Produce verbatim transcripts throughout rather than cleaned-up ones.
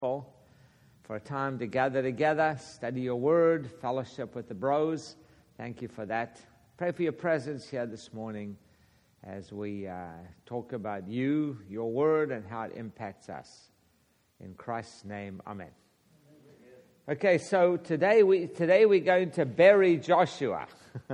For a time to gather together, study your word, fellowship with the bros. Thank you for that. Pray for your presence here this morning as we uh, talk about you, your word, and how it impacts us. In Christ's name, amen. Okay, so today, we, today we're going to bury Joshua,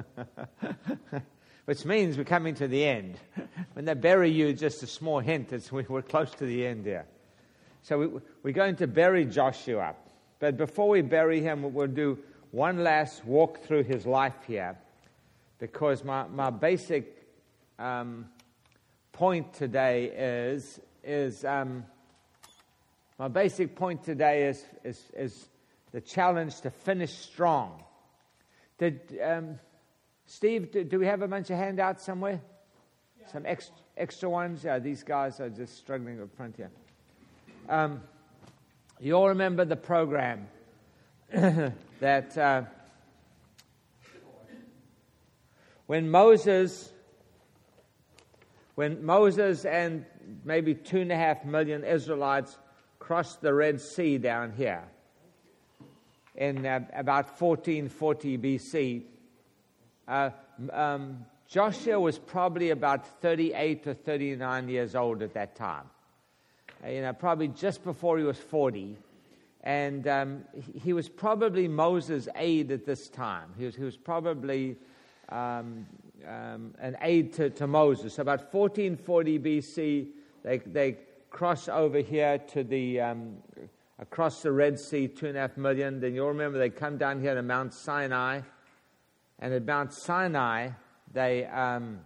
which means we're coming to the end. When they bury you, just a small hint, it's, we're close to the end here. So we, we're going to bury Joshua. But before we bury him, we'll do one last walk through his life here. Because my, my basic um, point today is, is um, my basic point today is, is, is the challenge to finish strong. Did um, Steve, do, do we have a bunch of handouts somewhere? Yeah. Some ex, extra ones? Yeah, these guys are just struggling up front here. Um, you all remember the program that uh, when Moses, when Moses and maybe two and a half million Israelites crossed the Red Sea down here in uh, about fourteen forty B C, uh, um, Joshua was probably about thirty-eight or thirty-nine years old at that time. You know, probably just before he was forty, and um, he was probably Moses' aide at this time. He was, he was probably um, um, an aide to, to Moses. So about fourteen forty B C, they they cross over here to the um, across the Red Sea, two and a half million. Then you'll remember they come down here to Mount Sinai, and at Mount Sinai, they um,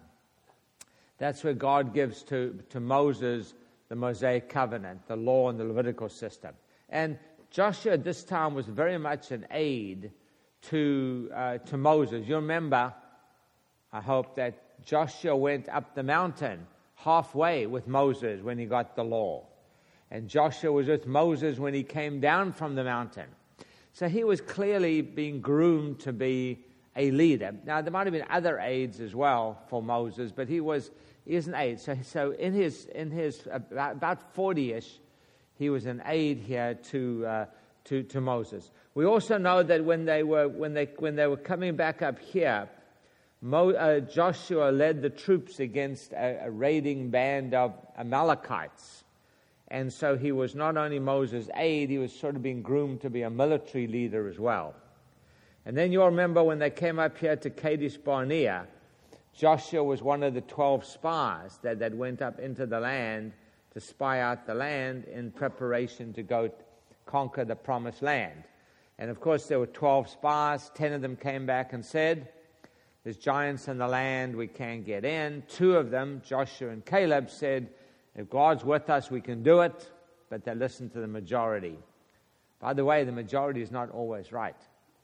that's where God gives to to Moses the Mosaic covenant, the law and the Levitical system. And Joshua at this time was very much an aide to uh, to Moses. You remember, I hope, that Joshua went up the mountain halfway with Moses when he got the law. And Joshua was with Moses when he came down from the mountain. So he was clearly being groomed to be a leader. Now, there might have been other aides as well for Moses, but he was He is an aide. So, so in his in his about, about forty-ish, he was an aide here to uh, to to Moses. We also know that when they were when they when they were coming back up here, Mo, uh, Joshua led the troops against a, a raiding band of Amalekites, and so he was not only Moses' aide, he was sort of being groomed to be a military leader as well. And then you'll remember when they came up here to Kadesh Barnea, Joshua was one of the twelve spies that, that went up into the land to spy out the land in preparation to go conquer the promised land. And of course there were twelve spies. Ten of them came back and said, there's giants in the land, we can't get in. Two of them, Joshua and Caleb, said, if God's with us, we can do it. But they listened to the majority. By the way, the majority is not always right.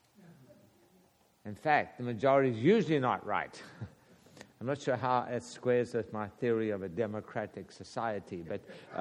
In fact, the majority is usually not right. I'm not sure how it squares with my theory of a democratic society, but uh,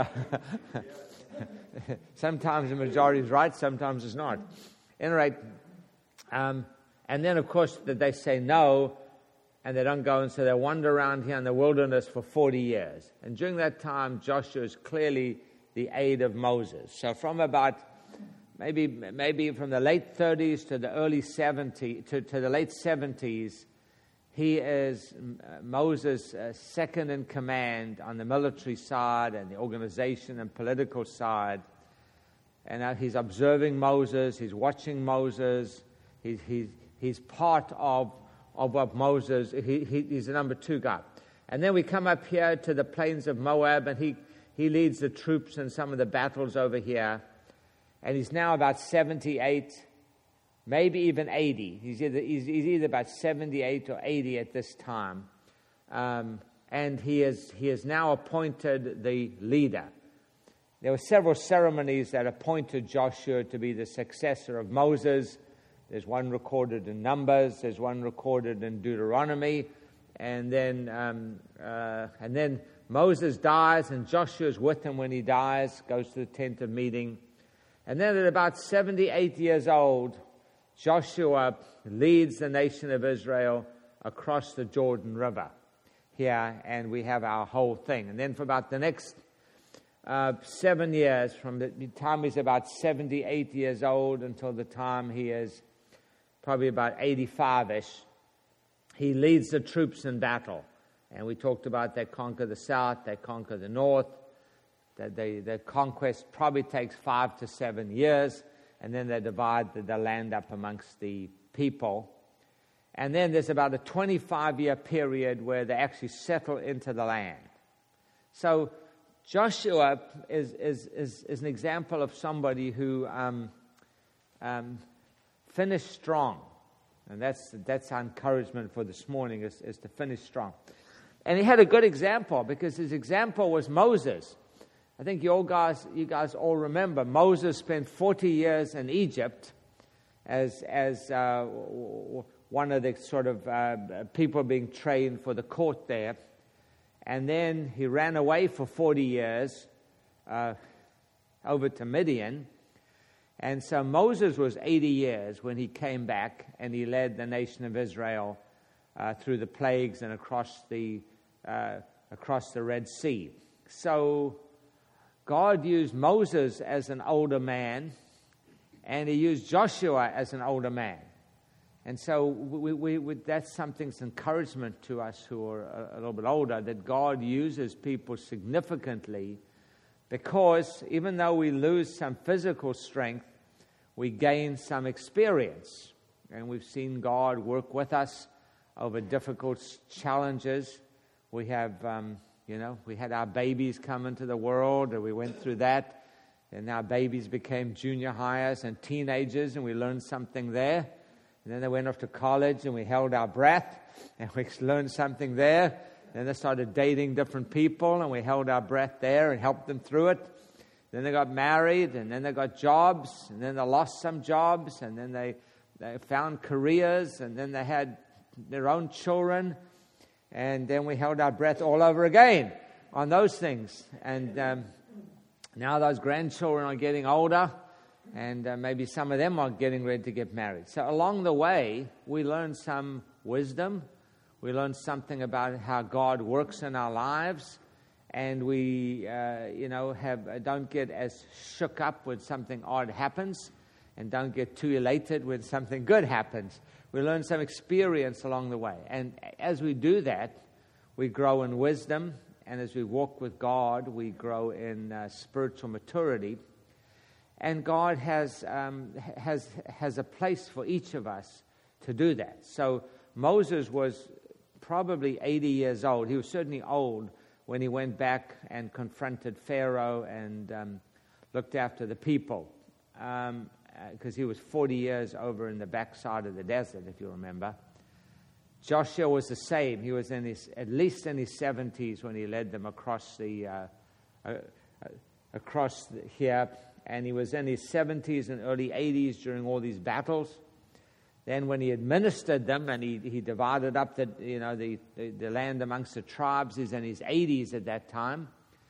sometimes the majority is right, sometimes it's not. At any rate, um, and then, of course, that they say no, and they don't go, and so they wander around here in the wilderness for forty years. And during that time, Joshua is clearly the aide of Moses. So from about maybe maybe from the late thirties to the early seventies, to, to the late seventies, he is Moses' uh, second in command on the military side and the organization and political side. And uh, he's observing Moses, he's watching Moses, he's, he's, he's part of, of what Moses, he, he, he's the number two guy. And then we come up here to the plains of Moab, and he, he leads the troops in some of the battles over here. And he's now about seventy-eight, maybe even eighty. He's either, he's, he's either about seventy-eight or eighty at this time. Um, and he is, he is now appointed the leader. There were several ceremonies that appointed Joshua to be the successor of Moses. There's one recorded in Numbers. There's one recorded in Deuteronomy. And then, um, uh, and then Moses dies, and Joshua's with him when he dies, goes to the tent of meeting. And then at about seventy-eight years old, Joshua leads the nation of Israel across the Jordan River here, and we have our whole thing. And then for about the next uh, seven years, from the time he's about seventy-eight years old until the time he is probably about eighty-five-ish. He leads the troops in battle. And we talked about they conquer the south, they conquer the north. That they, the conquest probably takes five to seven years, and then they divide the, the land up amongst the people. And then there's about a twenty-five-year period where they actually settle into the land. So Joshua is, is, is, is an example of somebody who um, um, finished strong. And that's, that's our encouragement for this morning, is, is to finish strong. And he had a good example, because his example was Moses. I think you all guys, you guys all remember Moses spent forty years in Egypt as as uh, one of the sort of uh, people being trained for the court there, and then he ran away for forty years uh, over to Midian, and so Moses was eighty years when he came back and he led the nation of Israel uh, through the plagues and across the uh, across the Red Sea. So God used Moses as an older man, and he used Joshua as an older man. And so we, we, we, that's something's encouragement to us who are a, a little bit older, that God uses people significantly, because even though we lose some physical strength, we gain some experience. And we've seen God work with us over difficult challenges. We have... Um, You know, we had our babies come into the world, and we went through that. And our babies became junior hires and teenagers, and we learned something there. And then they went off to college, and we held our breath, and we learned something there. Then they started dating different people, and we held our breath there and helped them through it. Then they got married, and then they got jobs, and then they lost some jobs, and then they, they found careers, and then they had their own children. And then we held our breath all over again on those things. And um, now those grandchildren are getting older, and uh, maybe some of them are getting ready to get married. So along the way, we learn some wisdom. We learn something about how God works in our lives. And we, uh, you know, have uh, don't get as shook up when something odd happens, and don't get too elated when something good happens. We learn some experience along the way. And as we do that, we grow in wisdom. And as we walk with God, we grow in uh, spiritual maturity. And God has, um, has, has a place for each of us to do that. So Moses was probably eighty years old. He was certainly old when he went back and confronted Pharaoh and um, looked after the people. Um, because he was forty years over in the backside of the desert, if you remember. Joshua was the same. He was in his, at least in his seventies when he led them across the, uh, uh, across the, here, and he was in his seventies and early eighties during all these battles. Then when he administered them and he, he divided up the, you know, the, the, the land amongst the tribes, he's in his eighties at that time.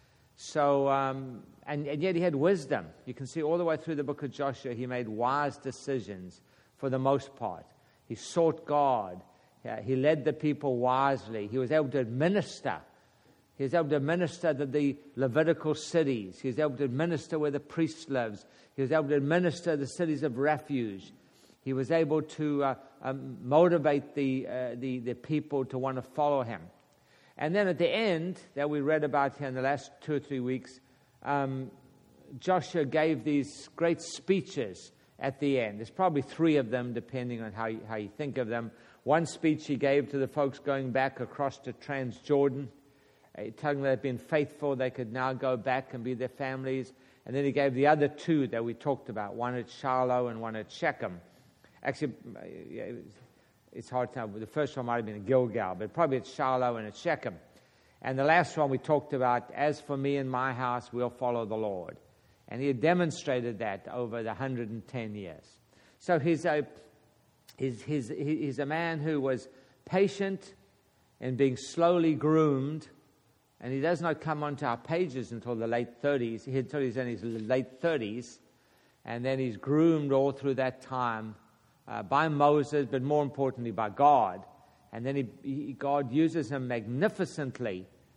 So, um, and, and yet he had wisdom. You can see all the way through the book of Joshua, he made wise decisions for the most part. He sought God. Yeah, he led the people wisely. He was able to administer. He was able to administer to the Levitical cities. He was able to administer where the priest lives. He was able to administer the cities of refuge. He was able to uh, um, motivate the, uh, the, the people to want to follow him. And then at the end, that we read about here in the last two or three weeks, um, Joshua gave these great speeches at the end. There's probably three of them, depending on how you, how you think of them. One speech he gave to the folks going back across to Transjordan, uh, telling them they've been faithful, they could now go back and be their families. And then he gave the other two that we talked about, one at Shiloh and one at Shechem. Actually, yeah, it was, it's hard to know. The first one might have been in Gilgal, but probably at Shiloh and at Shechem. And the last one we talked about, as for me and my house, we'll follow the Lord. And he had demonstrated that over the one hundred ten years. So he's a, he's, he's, he's a man who was patient and being slowly groomed. And he does not come onto our pages until the late thirties, until he's in his late thirties. And then he's groomed all through that time Uh, by Moses, but more importantly by God. And then he, he, God uses him magnificently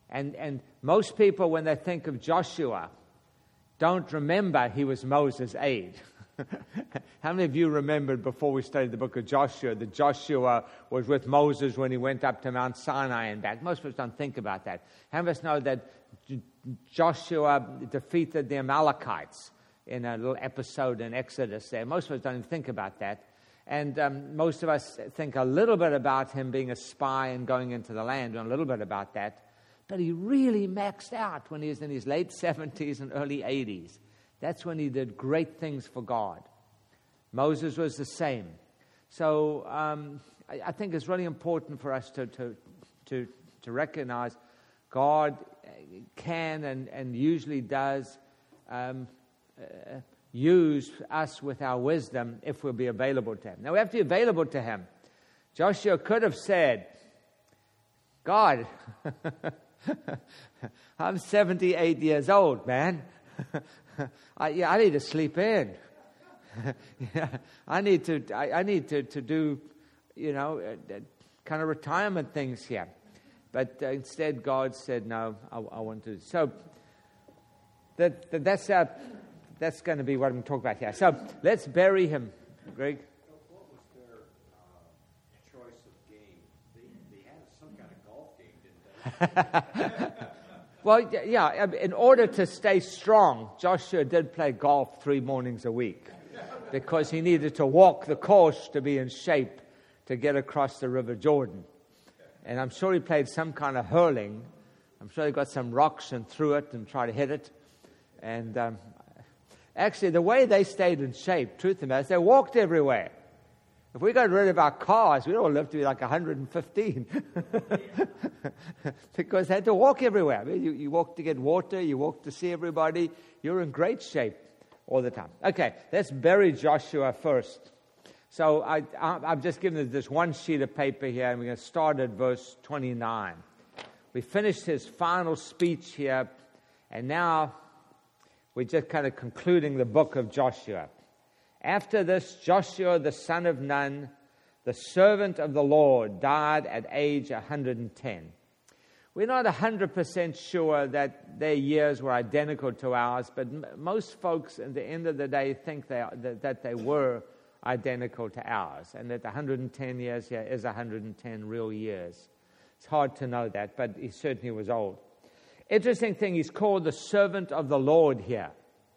And, and most people, when they think of Joshua, don't remember he was Moses' aide. How many of you remembered before we studied the book of Joshua that Joshua was with Moses when he went up to Mount Sinai and back? Most of us don't think about that. How many of us know that J- Joshua defeated the Amalekites in a little episode in Exodus there? Most of us don't even think about that. And um, most of us think a little bit about him being a spy and going into the land, and a little bit about that. But he really maxed out when he was in his late seventies and early eighties. That's when he did great things for God. Moses was the same. So um, I, I think it's really important for us to to to, to recognize God can and, and usually does um, uh, use us with our wisdom if we'll be available to him. Now we have to be available to him. Joshua could have said, God, I'm seventy-eight years old, man. I, yeah, I need to sleep in. yeah, I need to. I, I need to, to do, you know, uh, uh, kind of retirement things here. But uh, instead, God said, "No, I, I want to." So that, that that's uh, that's going to be what I'm talking about here. So let's bury him, Greg. What was their uh, choice of game? They, they had some kind of golf game, didn't they? Well, yeah, in order to stay strong, Joshua did play golf three mornings a week because he needed to walk the course to be in shape to get across the River Jordan. And I'm sure he played some kind of hurling. I'm sure he got some rocks and threw it and tried to hit it. And um, actually, the way they stayed in shape, truth of the matter, is they walked everywhere. If we got rid of our cars, we'd all live to be like one hundred fifteen. Because they had to walk everywhere. I mean, you, you walk to get water, you walk to see everybody. You're in great shape all the time. Okay, let's bury Joshua first. So I, I, I've just given this one sheet of paper here, and we're going to start at verse twenty-nine. We finished his final speech here, and now we're just kind of concluding the book of Joshua. After this, Joshua the son of Nun, the servant of the Lord, died at age one hundred ten. We're not one hundred percent sure that their years were identical to ours, but m- most folks at the end of the day think they are, that, that they were identical to ours, and that one hundred ten years here is one hundred ten real years. It's hard to know that, but he certainly was old. Interesting thing, he's called the servant of the Lord here.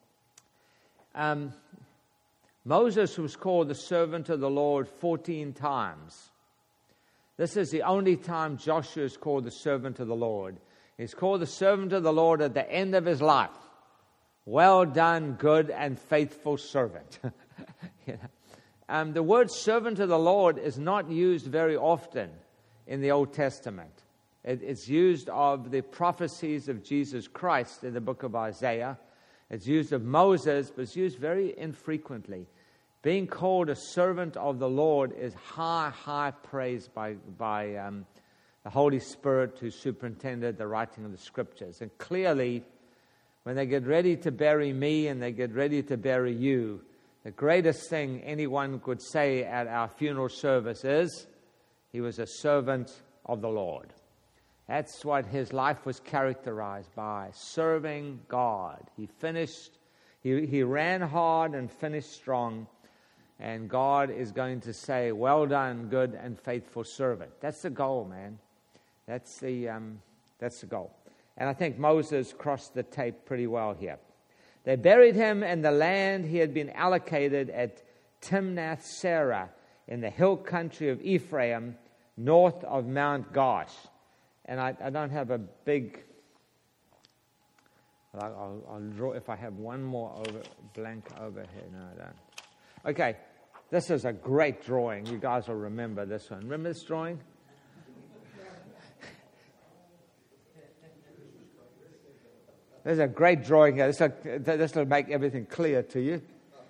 Um... Moses was called the servant of the Lord fourteen times. This is the only time Joshua is called the servant of the Lord. He's called the servant of the Lord at the end of his life. Well done, good and faithful servant. you know? um, the word servant of the Lord is not used very often in the Old Testament. It, it's used of the prophecies of Jesus Christ in the book of Isaiah. It's used of Moses, but it's used very infrequently. Being called a servant of the Lord is high, high praise by, by um, the Holy Spirit who superintended the writing of the Scriptures. And clearly, when they get ready to bury me and they get ready to bury you, the greatest thing anyone could say at our funeral service is, he was a servant of the Lord. That's what his life was characterized by, serving God. He finished, he, he ran hard and finished strong, and God is going to say, well done, good and faithful servant. That's the goal, man. That's the, um, that's the goal. And I think Moses crossed the tape pretty well here. They buried him in the land he had been allocated at Timnath-Serah in the hill country of Ephraim, north of Mount Gosh. And I, I don't have a big, I'll, I'll, I'll draw, if I have one more over blank over here. No, I don't. Okay, this is a great drawing. You guys will remember this one. Remember this drawing? There's a great drawing here. This will, this will make everything clear to you.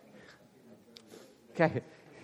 Okay.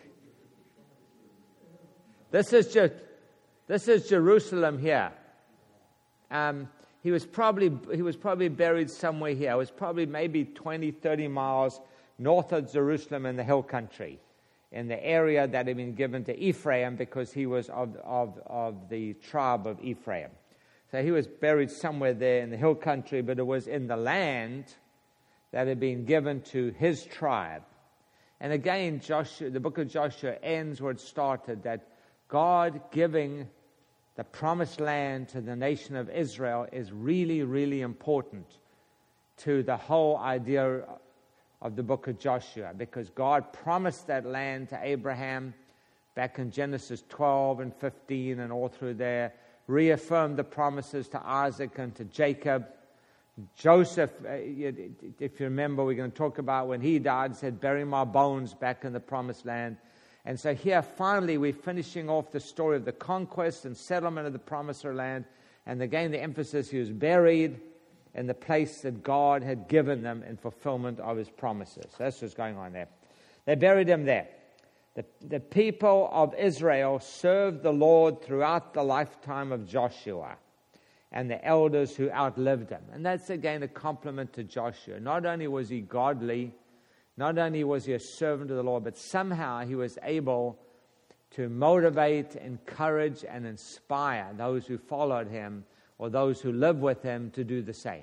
This is just, this is Jerusalem here. Um, he was probably he was probably buried somewhere here. It was probably maybe twenty, thirty miles north of Jerusalem in the hill country, in the area that had been given to Ephraim because he was of, of, of the tribe of Ephraim. So he was buried somewhere there in the hill country, but it was in the land that had been given to his tribe. And again, Joshua, the book of Joshua ends where it started, that God giving the promised land to the nation of Israel is really, really important to the whole idea of the book of Joshua, because God promised that land to Abraham back in Genesis twelve and fifteen and all through there, reaffirmed the promises to Isaac and to Jacob. Joseph, if you remember, we're going to talk about when he died, said, bury my bones back in the promised land. And so here, finally, we're finishing off the story of the conquest and settlement of the promised land. And again, the emphasis, he was buried in the place that God had given them in fulfillment of his promises. That's what's going on there. They buried him there. The, the people of Israel served the Lord throughout the lifetime of Joshua and the elders who outlived him. And that's again a compliment to Joshua. Not only was he godly, not only was he a servant of the Lord, but somehow he was able to motivate, encourage, and inspire those who followed him or those who lived with him to do the same.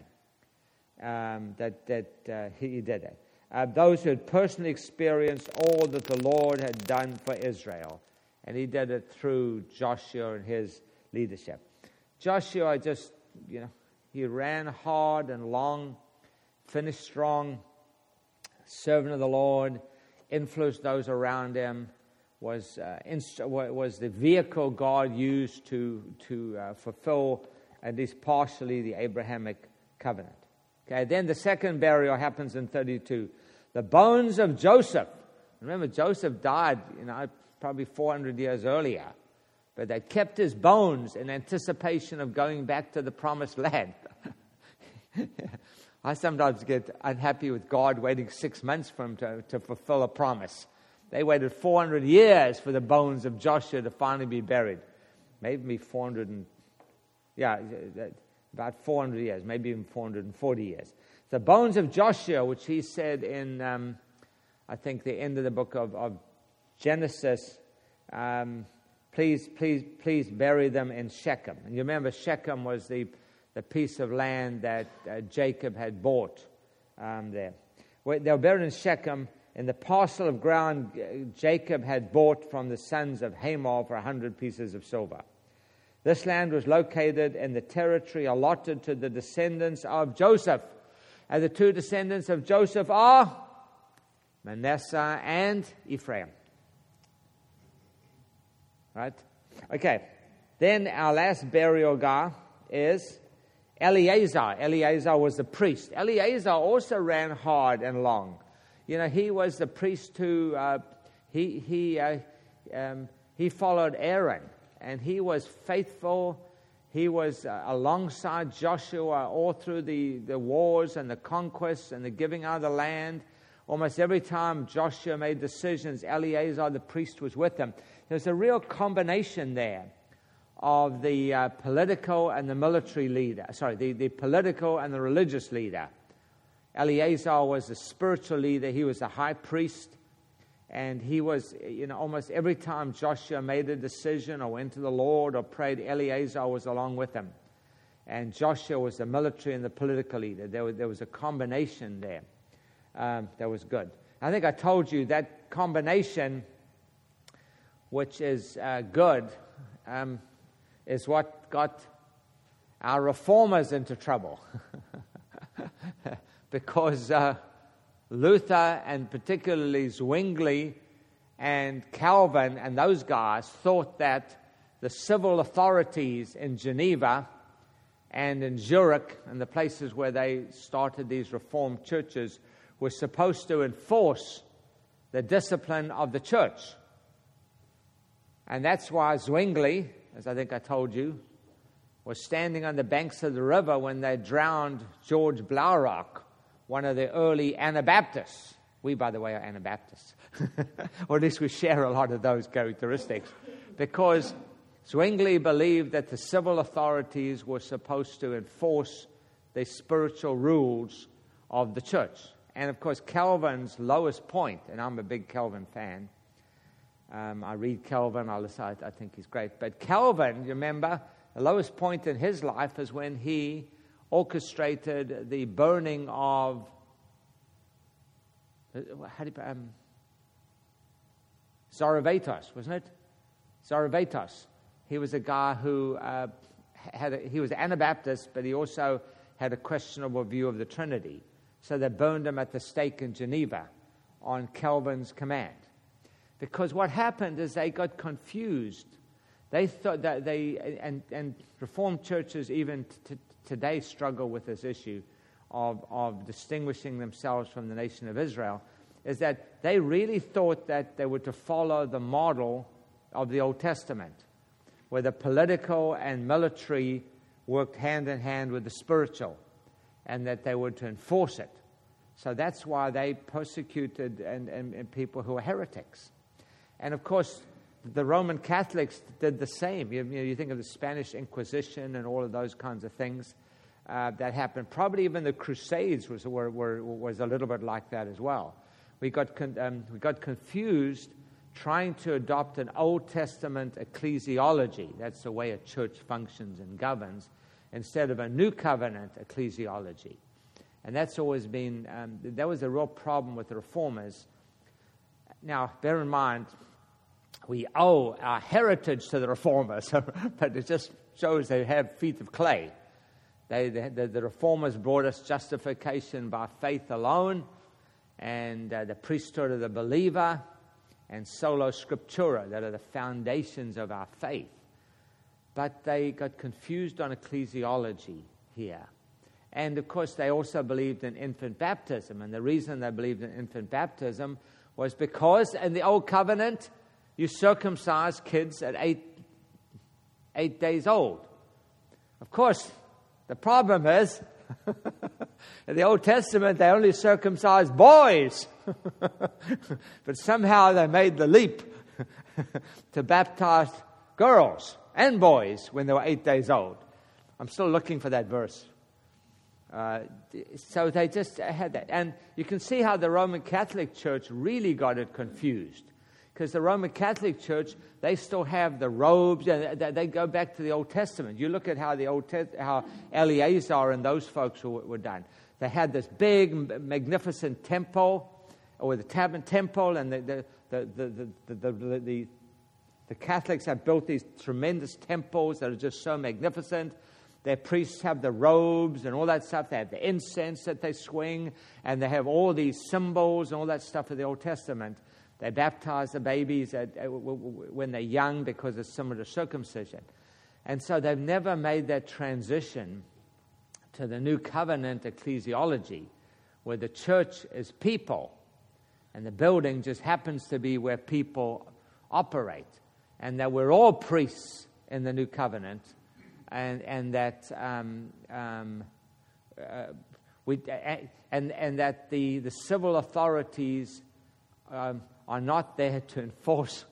Um, that that uh, he did it. Uh, those who had personally experienced all that the Lord had done for Israel. And he did it through Joshua and his leadership. Joshua just, you know, he ran hard and long, finished strong, servant of the Lord, influenced those around him, was uh, inst- was the vehicle God used to, to uh, fulfill, at least partially, the Abrahamic covenant. Okay, then the second burial happens in thirty-two. The bones of Joseph. Remember, Joseph died, you know, probably four hundred years earlier. But they kept his bones in anticipation of going back to the promised land. I sometimes get unhappy with God waiting six months for him to, to fulfill a promise. They waited four hundred years for the bones of Joshua to finally be buried. Maybe four hundred and, yeah, about four hundred years, maybe even four hundred forty years. The bones of Joshua, which he said in, um, I think, the end of the book of, of Genesis, um, Please, please, please bury them in Shechem. And you remember Shechem was the, the piece of land that uh, Jacob had bought um, there. Well, they were buried in Shechem in the parcel of ground uh, Jacob had bought from the sons of Hamor for a hundred pieces of silver. This land was located in the territory allotted to the descendants of Joseph. And the two descendants of Joseph are Manasseh and Ephraim. Right? Okay. Then our last burial guy is Eleazar. Eleazar was the priest. Eleazar also ran hard and long. You know, he was the priest who uh, he he uh, um, he followed Aaron, and he was faithful. He was uh, alongside Joshua all through the, the wars and the conquests and the giving out of the land. Almost every time Joshua made decisions, Eleazar, the priest, was with him. There's a real combination there of the uh, political and the military leader. Sorry, the, the political and the religious leader. Eleazar was the spiritual leader. He was the high priest. And he was, you know, almost every time Joshua made a decision or went to the Lord or prayed, Eleazar was along with him. And Joshua was the military and the political leader. There was, there was a combination there um, that was good. I think I told you that combination, which is uh, good, um, is what got our reformers into trouble. Because uh, Luther, and particularly Zwingli and Calvin and those guys, thought that the civil authorities in Geneva and in Zurich and the places where they started these Reformed churches were supposed to enforce the discipline of the church. And that's why Zwingli, as I think I told you, was standing on the banks of the river when they drowned George Blaurock, one of the early Anabaptists. We, by the way, are Anabaptists. Or at least we share a lot of those characteristics. Because Zwingli believed that the civil authorities were supposed to enforce the spiritual rules of the church. And, of course, Calvin's lowest point, and I'm a big Calvin fan. Um, I read Calvin, I listen, I, I think he's great. But Calvin, you remember, the lowest point in his life is when he orchestrated the burning of, how do you, um, Zorovatos, wasn't it? Zorovatos. He was a guy who uh, had a, he was Anabaptist, but he also had a questionable view of the Trinity. So they burned him at the stake in Geneva on Calvin's command. Because what happened is they got confused. They thought that they, and, and Reformed churches even t- today struggle with this issue of, of distinguishing themselves from the nation of Israel, is that they really thought that they were to follow the model of the Old Testament, where the political and military worked hand in hand with the spiritual, and that they were to enforce it. So that's why they persecuted and, and, and people who were heretics. And of course, the Roman Catholics did the same. You, you know, you think of the Spanish Inquisition and all of those kinds of things uh, that happened. Probably even the Crusades was were, were, was a little bit like that as well. We got con- um, we got confused trying to adopt an Old Testament ecclesiology. That's the way a church functions and governs, instead of a New Covenant ecclesiology. And that's always been, um, that was a real problem with the Reformers. Now, bear in mind, we owe our heritage to the Reformers, but it just shows they have feet of clay. They, the, the, the Reformers brought us justification by faith alone, and uh, the priesthood of the believer, and sola scriptura, that are the foundations of our faith. But they got confused on ecclesiology here. And of course, they also believed in infant baptism. And the reason they believed in infant baptism was because in the Old Covenant, you circumcised kids at eight, eight days old. Of course, the problem is, in the Old Testament, they only circumcised boys. But somehow they made the leap to baptize girls and boys when they were eight days old. I'm still looking for that verse. Uh, so they just had that. And you can see how the Roman Catholic Church really got it confused. Because the Roman Catholic Church, they still have the robes, and they go back to the Old Testament. You look at how the Old Te- how Eleazar and those folks were, were done. They had this big, magnificent temple, or the Tabernacle temple, and the the the the the, the, the, the the Catholics have built these tremendous temples that are just so magnificent. Their priests have the robes and all that stuff. They have the incense that they swing, and they have all these symbols and all that stuff of the Old Testament. They baptize the babies at, uh, when they're young because it's similar to circumcision. And so they've never made that transition to the New Covenant ecclesiology, where the church is people, and the building just happens to be where people operate, and that we're all priests in the New Covenant, and and that um, um, uh, we uh, and and that the the civil authorities um, are not there to enforce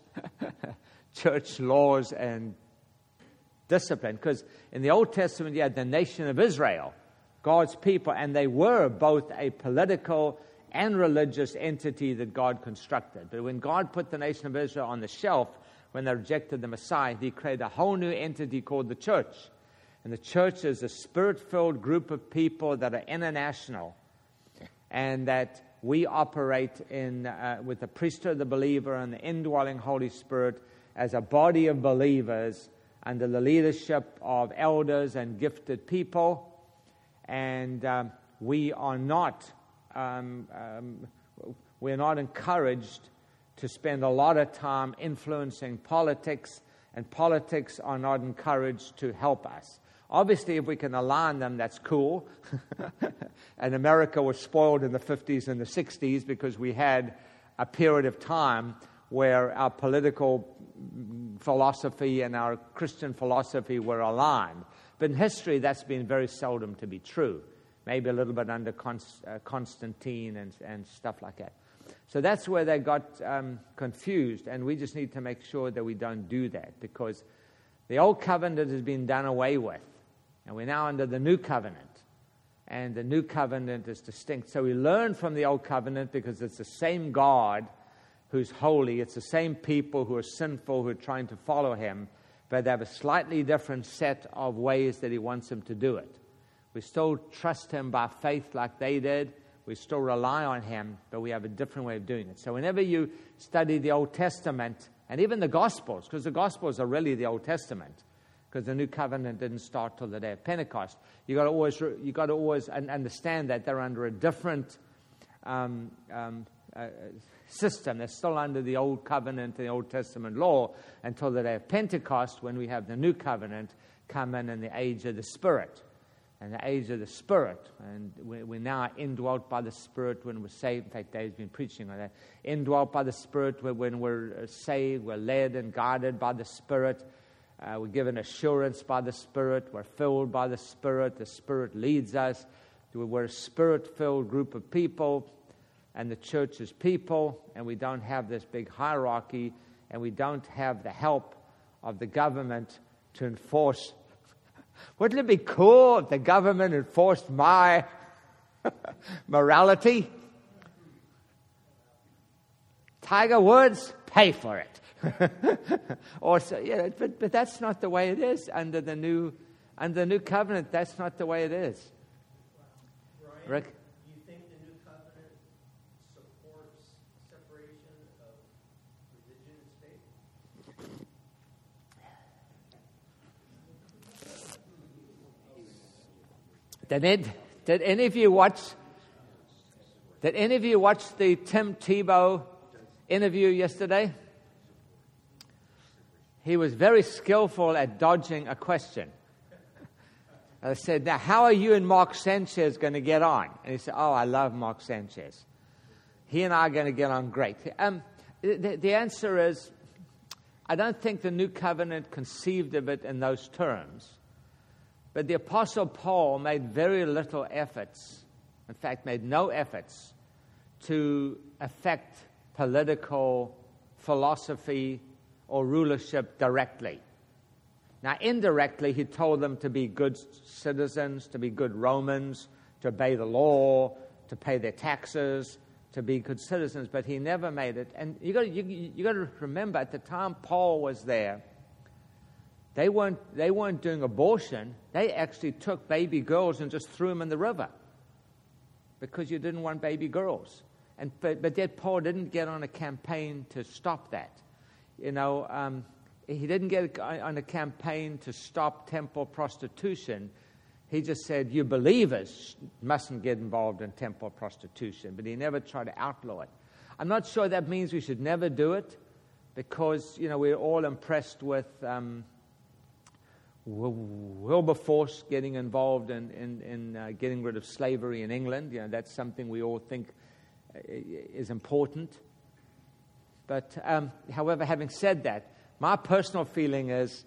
church laws and discipline. Because in the Old Testament, you had the nation of Israel, God's people, and they were both a political and religious entity that God constructed. But when God put the nation of Israel on the shelf, when they rejected the Messiah, He created a whole new entity called the church. And the church is a spirit-filled group of people that are international, and that we operate in uh, with the priesthood of the believer and the indwelling Holy Spirit as a body of believers under the leadership of elders and gifted people. And um, we are not um, um, we're not encouraged to spend a lot of time influencing politics, and politics are not encouraged to help us. Obviously, if we can align them, that's cool. And America was spoiled in the fifties and the sixties because we had a period of time where our political philosophy and our Christian philosophy were aligned. But in history, that's been very seldom to be true. Maybe a little bit under Const- uh, Constantine and, and stuff like that. So that's where they got um, confused, and we just need to make sure that we don't do that, because the Old Covenant has been done away with, and we're now under the New Covenant, and the New Covenant is distinct. So we learn from the Old Covenant because it's the same God who's holy. It's the same people who are sinful who are trying to follow Him, but they have a slightly different set of ways that he wants them to do it. We still trust him by faith like they did. We still rely on him, but we have a different way of doing it. So whenever you study the Old Testament, and even the Gospels, because the Gospels are really the Old Testament, because the New Covenant didn't start till the day of Pentecost, you got to always you got to always understand that they're under a different um, um, uh, system. They're still under the Old Covenant and the Old Testament law until the day of Pentecost, when we have the New Covenant come in in the age of the Spirit. And the age of the Spirit, and we, we're now indwelt by the Spirit when we're saved. In fact, Dave's been preaching on that. Indwelt by the Spirit when we're saved, we're led and guided by the Spirit. Uh, we're given assurance by the Spirit. We're filled by the Spirit. The Spirit leads us. We're a Spirit-filled group of people, and the church is people, and we don't have this big hierarchy, and we don't have the help of the government to enforce. Wouldn't it be cool if the government enforced my morality? Tiger Woods, pay for it. or so, yeah, but, but that's not the way it is under the new under the new covenant. That's not the way it is. Brian, Rick? do you think the new covenant supports separation of religion and state? Did, it, did any of you watch? Did any of you watch the Tim Tebow interview yesterday? He was very skillful at dodging a question. I said, "Now, how are you and Mark Sanchez going to get on?" And he said, "Oh, I love Mark Sanchez. He and I are going to get on great." Um, the, the answer is, I don't think the New Covenant conceived of it in those terms. But the Apostle Paul made very little efforts, in fact, made no efforts to affect political philosophy or rulership directly. Now, indirectly, he told them to be good citizens, to be good Romans, to obey the law, to pay their taxes, to be good citizens, but he never made it. And you got you, you got to remember, at the time Paul was there, They weren't, they weren't doing abortion. They actually took baby girls and just threw them in the river because you didn't want baby girls. And But, but yet Paul didn't get on a campaign to stop that. You know, um, he didn't get on a campaign to stop temple prostitution. He just said, you believers mustn't get involved in temple prostitution. But he never tried to outlaw it. I'm not sure that means we should never do it because, you know, we're all impressed with Um, Wilberforce getting involved in, in, in uh, getting rid of slavery in England. You know, that's something we all think is important. But, um, however, having said that, my personal feeling is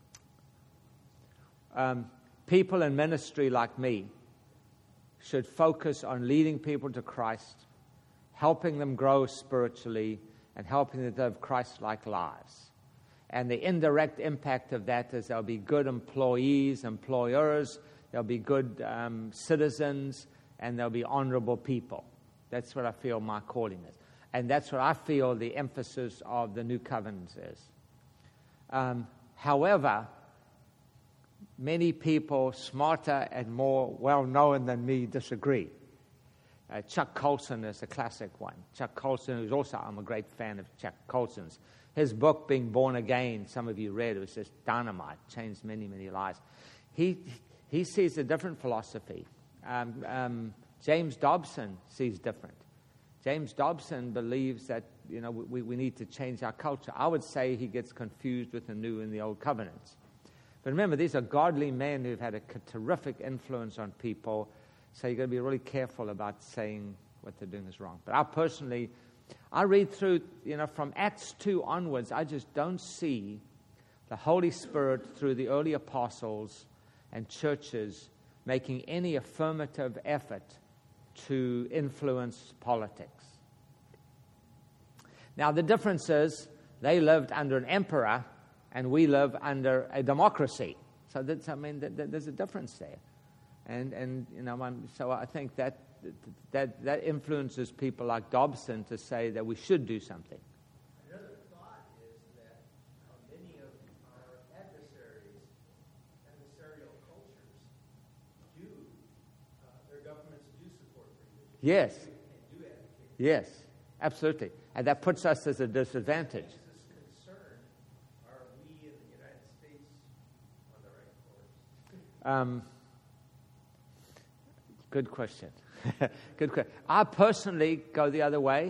um, people in ministry like me should focus on leading people to Christ, helping them grow spiritually, and helping them to live Christ-like lives. And the indirect impact of that is there'll be good employees, employers, there'll be good um, citizens, and there'll be honorable people. That's what I feel my calling is. And that's what I feel the emphasis of the New Covenant is. Um, however, many people smarter and more well-known than me disagree. Uh, Chuck Colson is a classic one. Chuck Colson, who's also, I'm a great fan of Chuck Colson's. His book, Being Born Again, some of you read, it was just dynamite, changed many, many lives. He he sees a different philosophy. Um, um, James Dobson sees different. James Dobson believes that, you know, we, we need to change our culture. I would say he gets confused with the New and the Old Covenants. But remember, these are godly men who've had a terrific influence on people, so you've got to be really careful about saying what they're doing is wrong. But I personally... I read through, you know, from Acts two onwards, I just don't see the Holy Spirit through the early apostles and churches making any affirmative effort to influence politics. Now, the difference is they lived under an emperor and we live under a democracy. So that's, I mean, th- th- there's a difference there. And, and you know, I'm, so I think that That that influences people like Dobson to say that we should do something. Another thought is that uh, many of our Yes. and do advocate. Yes, absolutely. And that puts us as a disadvantage. This is concern. Are we in the United States on the right course? Um, good question. Good question. I personally go the other way.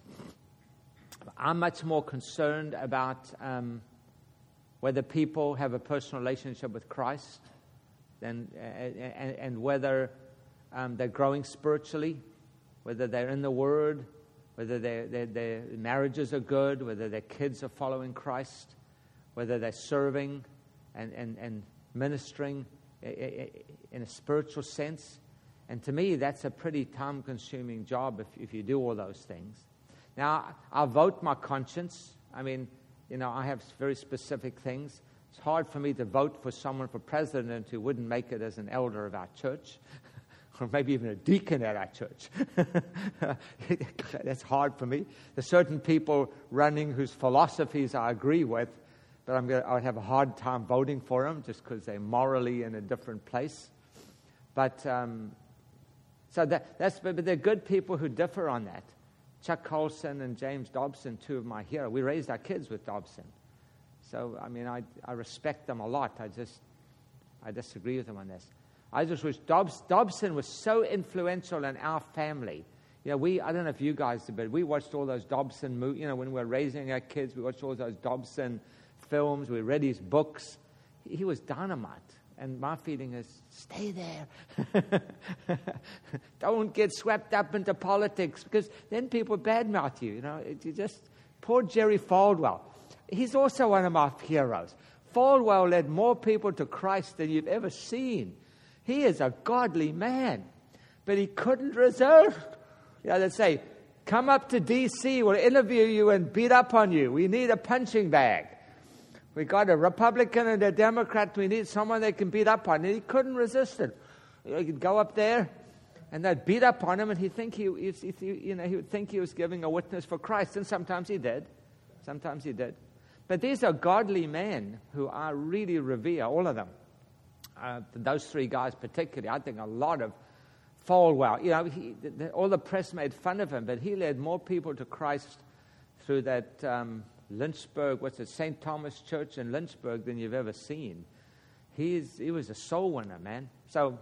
I'm much more concerned about um, whether people have a personal relationship with Christ than, uh, and, and whether um, they're growing spiritually, whether they're in the Word, whether their, their, their marriages are good, whether their kids are following Christ, whether they're serving and, and, and ministering in a spiritual sense. And to me, that's a pretty time-consuming job if, if you do all those things. Now, I vote my conscience. I mean, you know, I have very specific things. It's hard for me to vote for someone for president who wouldn't make it as an elder of our church, or maybe even a deacon at our church. That's hard for me. There's certain people running whose philosophies I agree with, but I'm gonna, I would have a hard time voting for them just because they're morally in a different place. But um, so that, that's but they're good people who differ on that. Chuck Colson and James Dobson, two of my heroes. We raised our kids with Dobson. So, I mean, I, I respect them a lot. I just, I disagree with them on this. I just wish Dobs, Dobson was so influential in our family. You know, we, I don't know if you guys did, but we watched all those Dobson movies. You know, when we were raising our kids, we watched all those Dobson films. We read his books. He, he was dynamite. And my feeling is, stay there. Don't get swept up into politics, because then people badmouth you. You know, it, you just poor Jerry Falwell. He's also one of my heroes. Falwell led more people to Christ than you've ever seen. He is a godly man, but he couldn't resist. You know, they say, come up to D C, we'll interview you and beat up on you. We need a punching bag. We got a Republican and a Democrat. We need someone they can beat up on. And he couldn't resist it. You know, he'd go up there, and they'd beat up on him, and he'd think he, he, he, you know, he would think he was giving a witness for Christ. And sometimes he did. Sometimes he did. But these are godly men who I really revere, all of them. Uh, those three guys particularly. I think a lot of Falwell. You know, he, the, all the press made fun of him, but he led more people to Christ through that Um, Lynchburg, what's it, Saint Thomas Church in Lynchburg than you've ever seen. He's, he was a soul winner, man. So,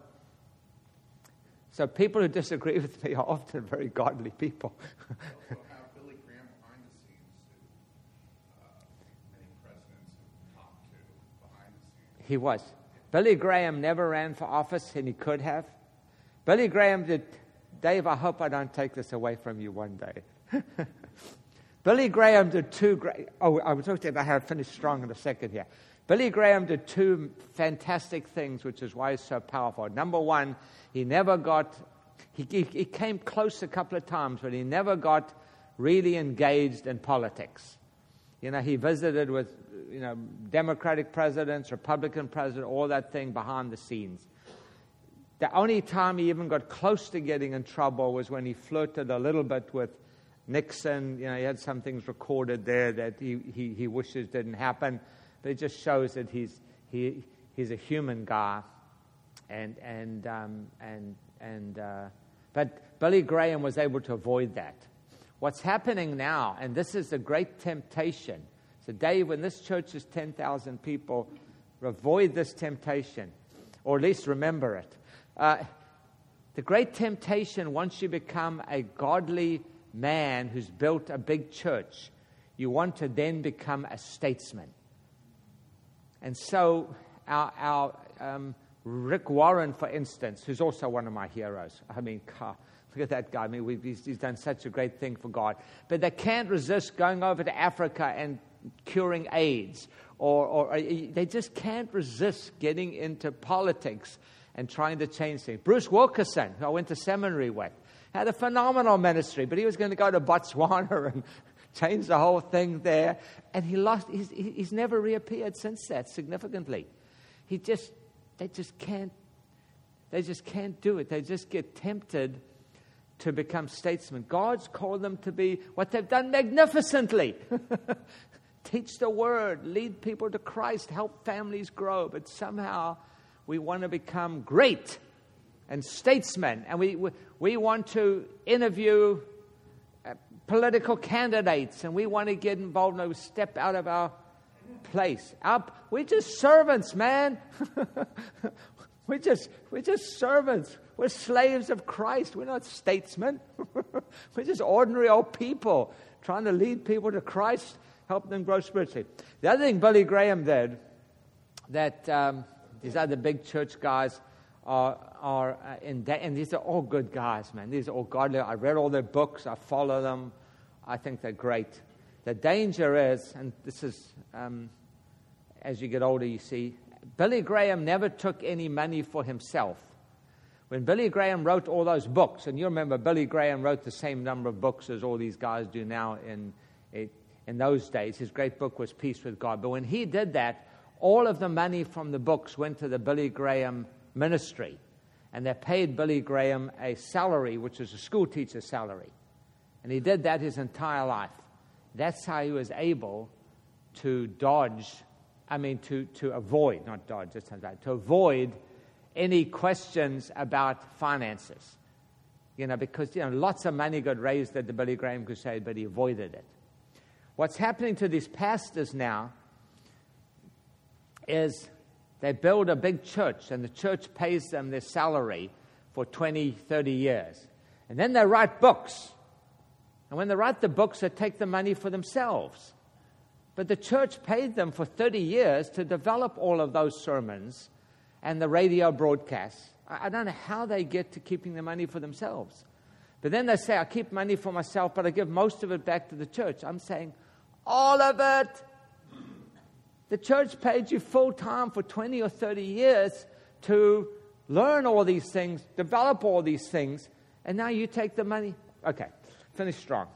so people who disagree with me are often very godly people. We also have Billy Graham behind the scenes, who uh, many presidents have talked to behind the scenes. He was. Billy Graham never ran for office, and he could have. Billy Graham did. Dave, I hope I don't take this away from you one day. Billy Graham did two great, oh, I was talking about how to finish strong in a second here. Billy Graham did two fantastic things, which is why he's so powerful. Number one, he never got, he, he, he came close a couple of times, but he never got really engaged in politics. You know, he visited with, you know, Democratic presidents, Republican presidents, all that thing behind the scenes. The only time he even got close to getting in trouble was when he flirted a little bit with Nixon. You know, he had some things recorded there that he, he, he wishes didn't happen, but it just shows that he's he he's a human guy, and and um, and and uh, but Billy Graham was able to avoid that. What's happening now, and this is a great temptation. So, Dave, when this church is ten thousand people, avoid this temptation, or at least remember it. Uh, the great temptation, once you become a godly man who's built a big church, you want to then become a statesman. And so our, our um, Rick Warren, for instance, who's also one of my heroes. I mean, God, look at that guy. I mean, we've, he's, he's done such a great thing for God. But they can't resist going over to Africa and curing AIDS. Or, or they just can't resist getting into politics and trying to change things. Bruce Wilkerson, who I went to seminary with, had a phenomenal ministry, but he was going to go to Botswana and change the whole thing there. And he lost, he's, he's never reappeared since that, significantly. He just, they just can't, they just can't do it. They just get tempted to become statesmen. God's called them to be what they've done magnificently. Teach the word, lead people to Christ, help families grow. But somehow we want to become great and statesmen, and we, we, we want to interview uh, political candidates, and we want to get involved, and we step out of our place. Our, we're just servants, man. we're, just, we're just servants. We're slaves of Christ. We're not statesmen. We're just ordinary old people trying to lead people to Christ, help them grow spiritually. The other thing Billy Graham did, that um, these other big church guys are, are uh, in, da- and these are all good guys, man. These are all godly. I read all their books. I follow them. I think they're great. The danger is, and this is, um, as you get older, you see, Billy Graham never took any money for himself. When Billy Graham wrote all those books, and you remember Billy Graham wrote the same number of books as all these guys do now in, in those days. His great book was Peace with God. But when he did that, all of the money from the books went to the Billy Graham ministry. And they paid Billy Graham a salary, which was a school teacher's salary. And he did that his entire life. That's how he was able to dodge, I mean, to, to avoid, not dodge, that sounds right, to avoid any questions about finances. You know, because, you know, lots of money got raised at the Billy Graham Crusade, but he avoided it. What's happening to these pastors now is they build a big church, and the church pays them their salary for twenty, thirty years. And then they write books. And when they write the books, they take the money for themselves. But the church paid them for thirty years to develop all of those sermons and the radio broadcasts. I don't know how they get to keeping the money for themselves. But then they say, I keep money for myself, but I give most of it back to the church. I'm saying, all of it. The church paid you full time for twenty or thirty years to learn all these things, develop all these things, and now you take the money. Okay, finish strong.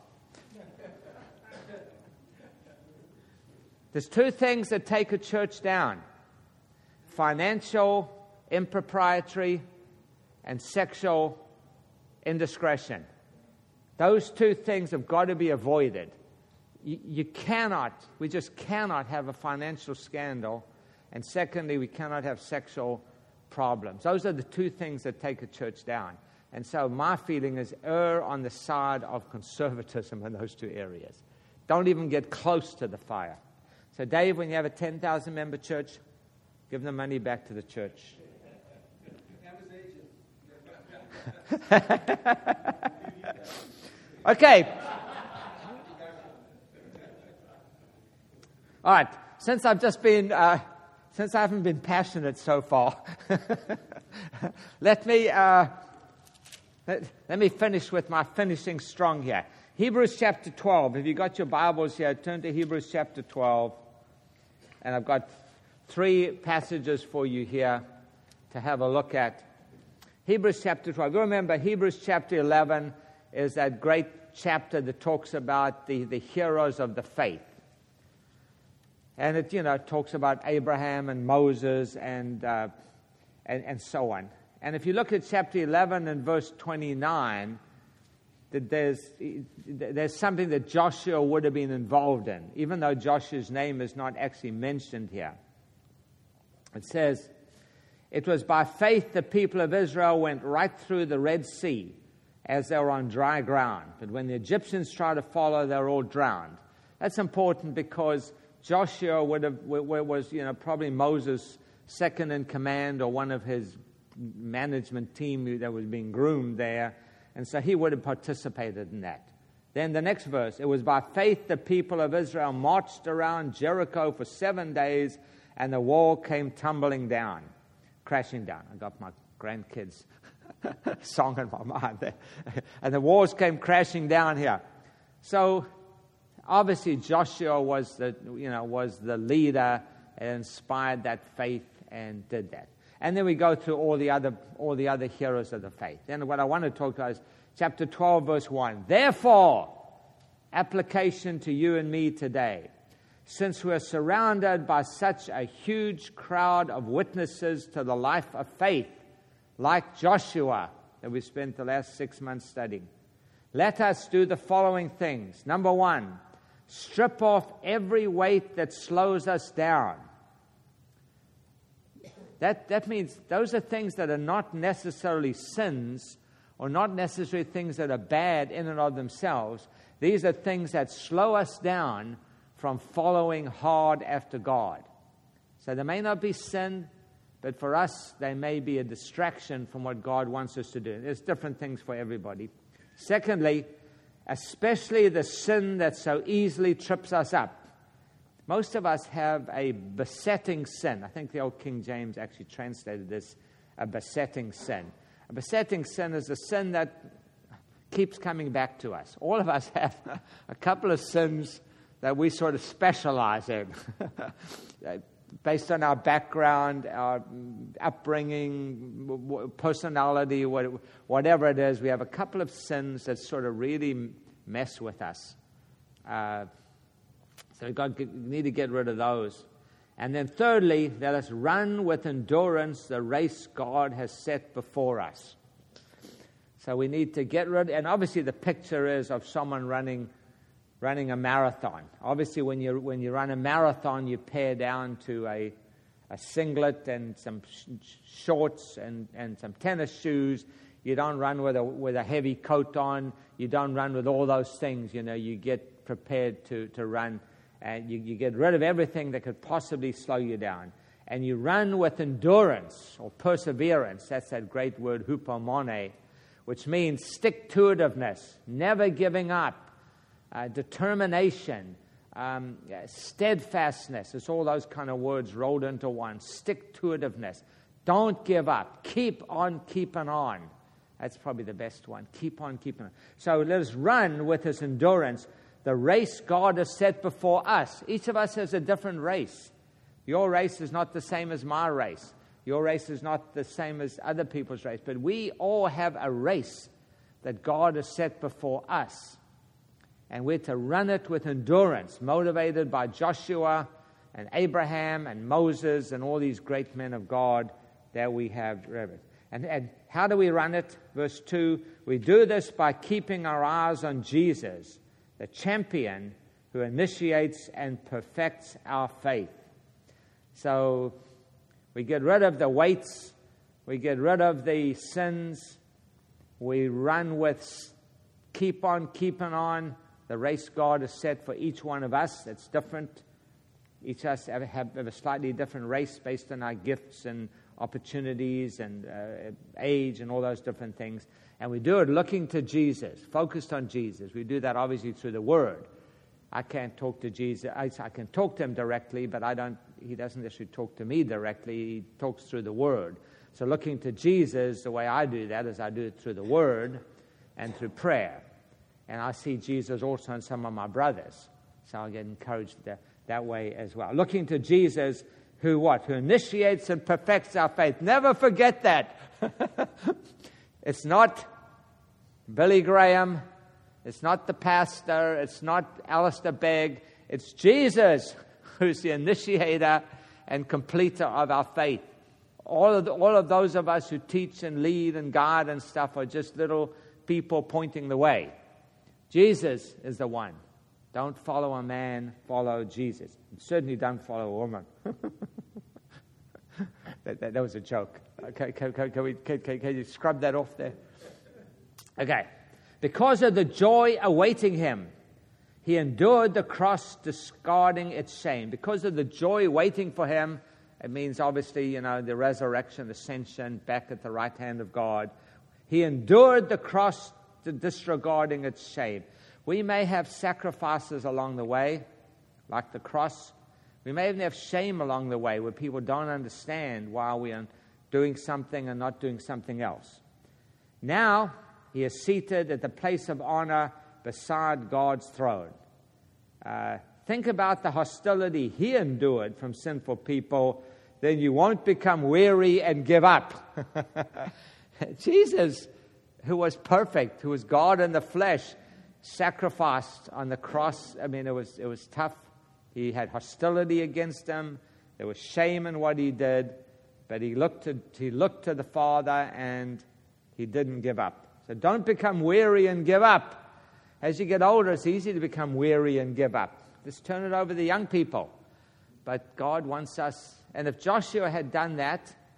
There's two things that take a church down: financial impropriety and sexual indiscretion. Those two things have got to be avoided. You, you cannot, we just cannot have a financial scandal, and secondly, we cannot have sexual problems. Those are the two things that take a church down. And so my feeling is err on the side of conservatism in those two areas. Don't even get close to the fire. So Dave, when you have a ten thousand member church, give the money back to the church. Okay. All right. Since I've just been, uh, since I haven't been passionate so far, let me uh, let, let me finish with my finishing strong here. Hebrews chapter twelve. If you got your Bibles here, turn to Hebrews chapter twelve, and I've got three passages for you here to have a look at. Hebrews chapter twelve. You remember Hebrews chapter eleven is that great chapter that talks about the, the heroes of the faith. And it, you know, talks about Abraham and Moses and, uh, and and so on. And if you look at chapter eleven and verse twenty-nine, that there's there's something that Joshua would have been involved in, even though Joshua's name is not actually mentioned here. It says, it was by faith the people of Israel went right through the Red Sea as they were on dry ground. But when the Egyptians tried to follow, they were all drowned. That's important because Joshua would have was, you know, probably Moses' second in command or one of his management team that was being groomed there. And so he would have participated in that. Then the next verse, it was by faith the people of Israel marched around Jericho for seven days and the wall came tumbling down, crashing down. I got my grandkids' song in my mind there. And the walls came crashing down here. So obviously Joshua was the, you know, was the leader and inspired that faith and did that. And then we go through all the other all the other heroes of the faith. Then what I want to talk about is chapter twelve, verse one. Therefore, application to you and me today, since we are surrounded by such a huge crowd of witnesses to the life of faith, like Joshua, that we spent the last six months studying, let us do the following things. Number one, strip off every weight that slows us down. That, that means those are things that are not necessarily sins or not necessarily things that are bad in and of themselves. These are things that slow us down from following hard after God. So they may not be sin, but for us, they may be a distraction from what God wants us to do. There's different things for everybody. Secondly, especially the sin that so easily trips us up. Most of us have a besetting sin. I think the old King James actually translated this, a besetting sin. A besetting sin is a sin that keeps coming back to us. All of us have a couple of sins that we sort of specialize in. Based on our background, our upbringing, personality, whatever it is, we have a couple of sins that sort of really mess with us. Uh, so we need to get rid of those. And then thirdly, let us run with endurance the race God has set before us. So we need to get rid, and obviously the picture is of someone running running a marathon. Obviously, when you when you run a marathon, you pare down to a a singlet and some sh- shorts and, and some tennis shoes. You don't run with a with a heavy coat on. You don't run with all those things. You know, you get prepared to to run, and you, you get rid of everything that could possibly slow you down. And you run with endurance or perseverance. That's that great word, hupomone, which means stick-to-itiveness, never giving up. Uh, determination, um, steadfastness. It's all those kind of words rolled into one. Stick-to-itiveness. Don't give up. Keep on keeping on. That's probably the best one. Keep on keeping on. So let us run with this endurance the race God has set before us. Each of us has a different race. Your race is not the same as my race. Your race is not the same as other people's race. But we all have a race that God has set before us. And we're to run it with endurance, motivated by Joshua and Abraham and Moses and all these great men of God that we have read. And, and how do we run it? Verse two, we do this by keeping our eyes on Jesus, the champion who initiates and perfects our faith. So we get rid of the weights, we get rid of the sins, we run with keep on keeping on. The race God has set for each one of us, that's different. Each of us have, have, have a slightly different race based on our gifts and opportunities and uh, age and all those different things. And we do it looking to Jesus, focused on Jesus. We do that obviously through the Word. I can't talk to Jesus. I, I can talk to Him directly, but I don't. He doesn't actually talk to me directly. He talks through the Word. So looking to Jesus, the way I do that is I do it through the Word and through prayer. And I see Jesus also in some of my brothers. So I get encouraged that, that way as well. Looking to Jesus, who what? Who initiates and perfects our faith. Never forget that. It's not Billy Graham. It's not the pastor. It's not Alistair Begg. It's Jesus who's the initiator and completer of our faith. All of, the, all of those of us who teach and lead and guide and stuff are just little people pointing the way. Jesus is the one. Don't follow a man, follow Jesus. Certainly don't follow a woman. that, that, that was a joke. Okay, can, can, can, we, can, can you scrub that off there? Okay. Because of the joy awaiting him, he endured the cross, discarding its shame. Because of the joy waiting for him, it means obviously, you know, the resurrection, ascension, back at the right hand of God. He endured the cross, disregarding its shame. We may have sacrifices along the way, like the cross. We may even have shame along the way where people don't understand why we are doing something and not doing something else. Now, he is seated at the place of honor beside God's throne. Uh, think about the hostility he endured from sinful people, then you won't become weary and give up. Jesus, who was perfect, who was God in the flesh, sacrificed on the cross. I mean, it was it was tough. He had hostility against him. There was shame in what he did, but he looked to he looked to the Father and he didn't give up. So don't become weary and give up. As you get older, it's easy to become weary and give up. Just turn it over to the young people. But God wants us, and if Joshua had done that,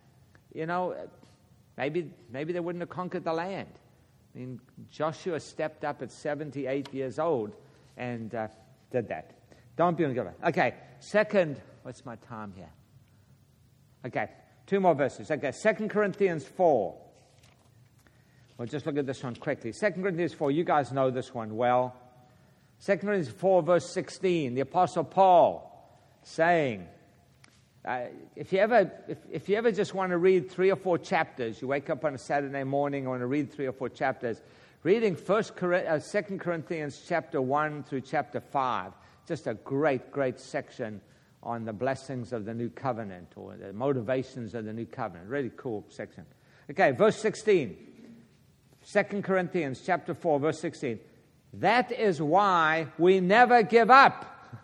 you know, maybe maybe they wouldn't have conquered the land. I mean, Joshua stepped up at seventy-eight years old and uh, did that. Don't be ungiven. Okay, second, what's my time here? Okay, two more verses. Okay, Second Corinthians four. We'll just look at this one quickly. Second Corinthians four, you guys know this one well. Second Corinthians four, verse sixteen, the Apostle Paul saying, uh, if you ever if, if you ever just want to read three or four chapters, you wake up on a Saturday morning and want to read three or four chapters, reading First uh, Second Corinthians chapter one through chapter five, just a great, great section on the blessings of the new covenant or the motivations of the new covenant. Really cool section. Okay, verse sixteen. Second Corinthians chapter four, verse sixteen. That is why we never give up.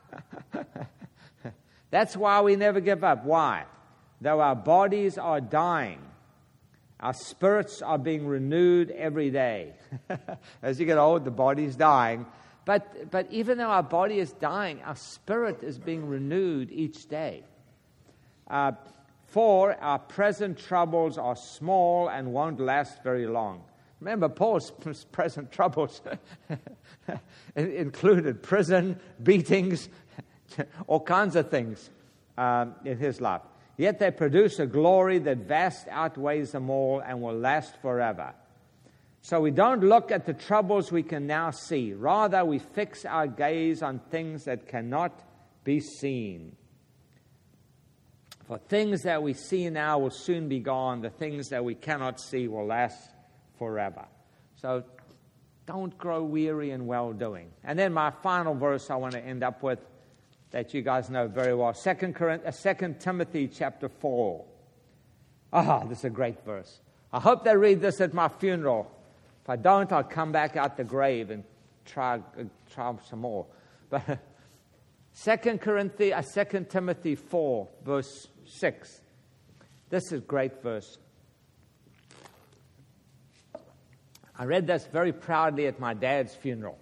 That's why we never give up. Why? Though our bodies are dying, our spirits are being renewed every day. As you get old, the body's dying. But, but even though our body is dying, our spirit is being renewed each day. Uh, for our present troubles are small and won't last very long. Remember, Paul's present troubles included prison, beatings, all kinds of things um, in his life. Yet they produce a glory that vast outweighs them all and will last forever. So we don't look at the troubles we can now see. Rather, we fix our gaze on things that cannot be seen. For things that we see now will soon be gone. The things that we cannot see will last forever. So don't grow weary in well-doing. And then my final verse I want to end up with that you guys know very well. Second Timothy chapter four. Ah, this is a great verse. I hope they read this at my funeral. If I don't, I'll come back out the grave and try, uh, try some more. But Second Corinthians, uh, Second Timothy four, verse six. This is a great verse. I read this very proudly at my dad's funeral.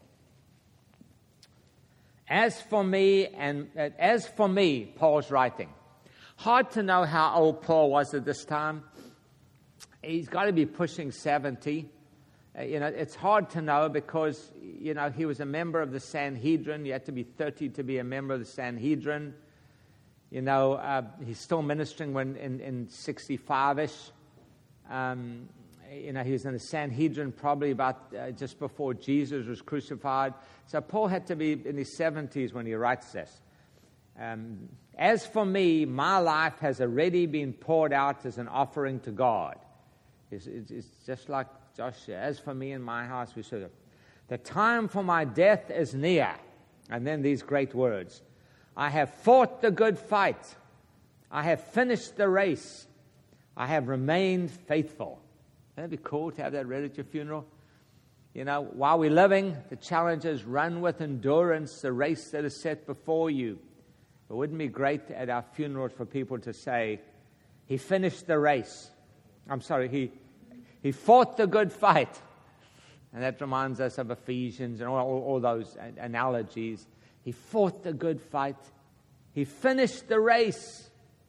As for me, and uh, as for me, Paul's writing. Hard to know how old Paul was at this time. He's got to be pushing seventy. Uh, you know, it's hard to know because, you know, he was a member of the Sanhedrin. You had to be thirty to be a member of the Sanhedrin. You know, uh, he's still ministering when in, in sixty-five-ish. Um, you know, he was in the Sanhedrin probably about uh, just before Jesus was crucified. So Paul had to be in his seventies when he writes this. Um, as for me, my life has already been poured out as an offering to God. It's, it's, it's just like Joshua. As for me and my house, we serve. The time for my death is near. And then these great words. I have fought the good fight. I have finished the race. I have remained faithful. That'd be cool to have that read at your funeral. You know, while we're living, the challenge is run with endurance the race that is set before you. It wouldn't be great at our funerals for people to say, he finished the race. I'm sorry, he he fought the good fight. And that reminds us of Ephesians and all, all, all those analogies. He fought the good fight. He finished the race.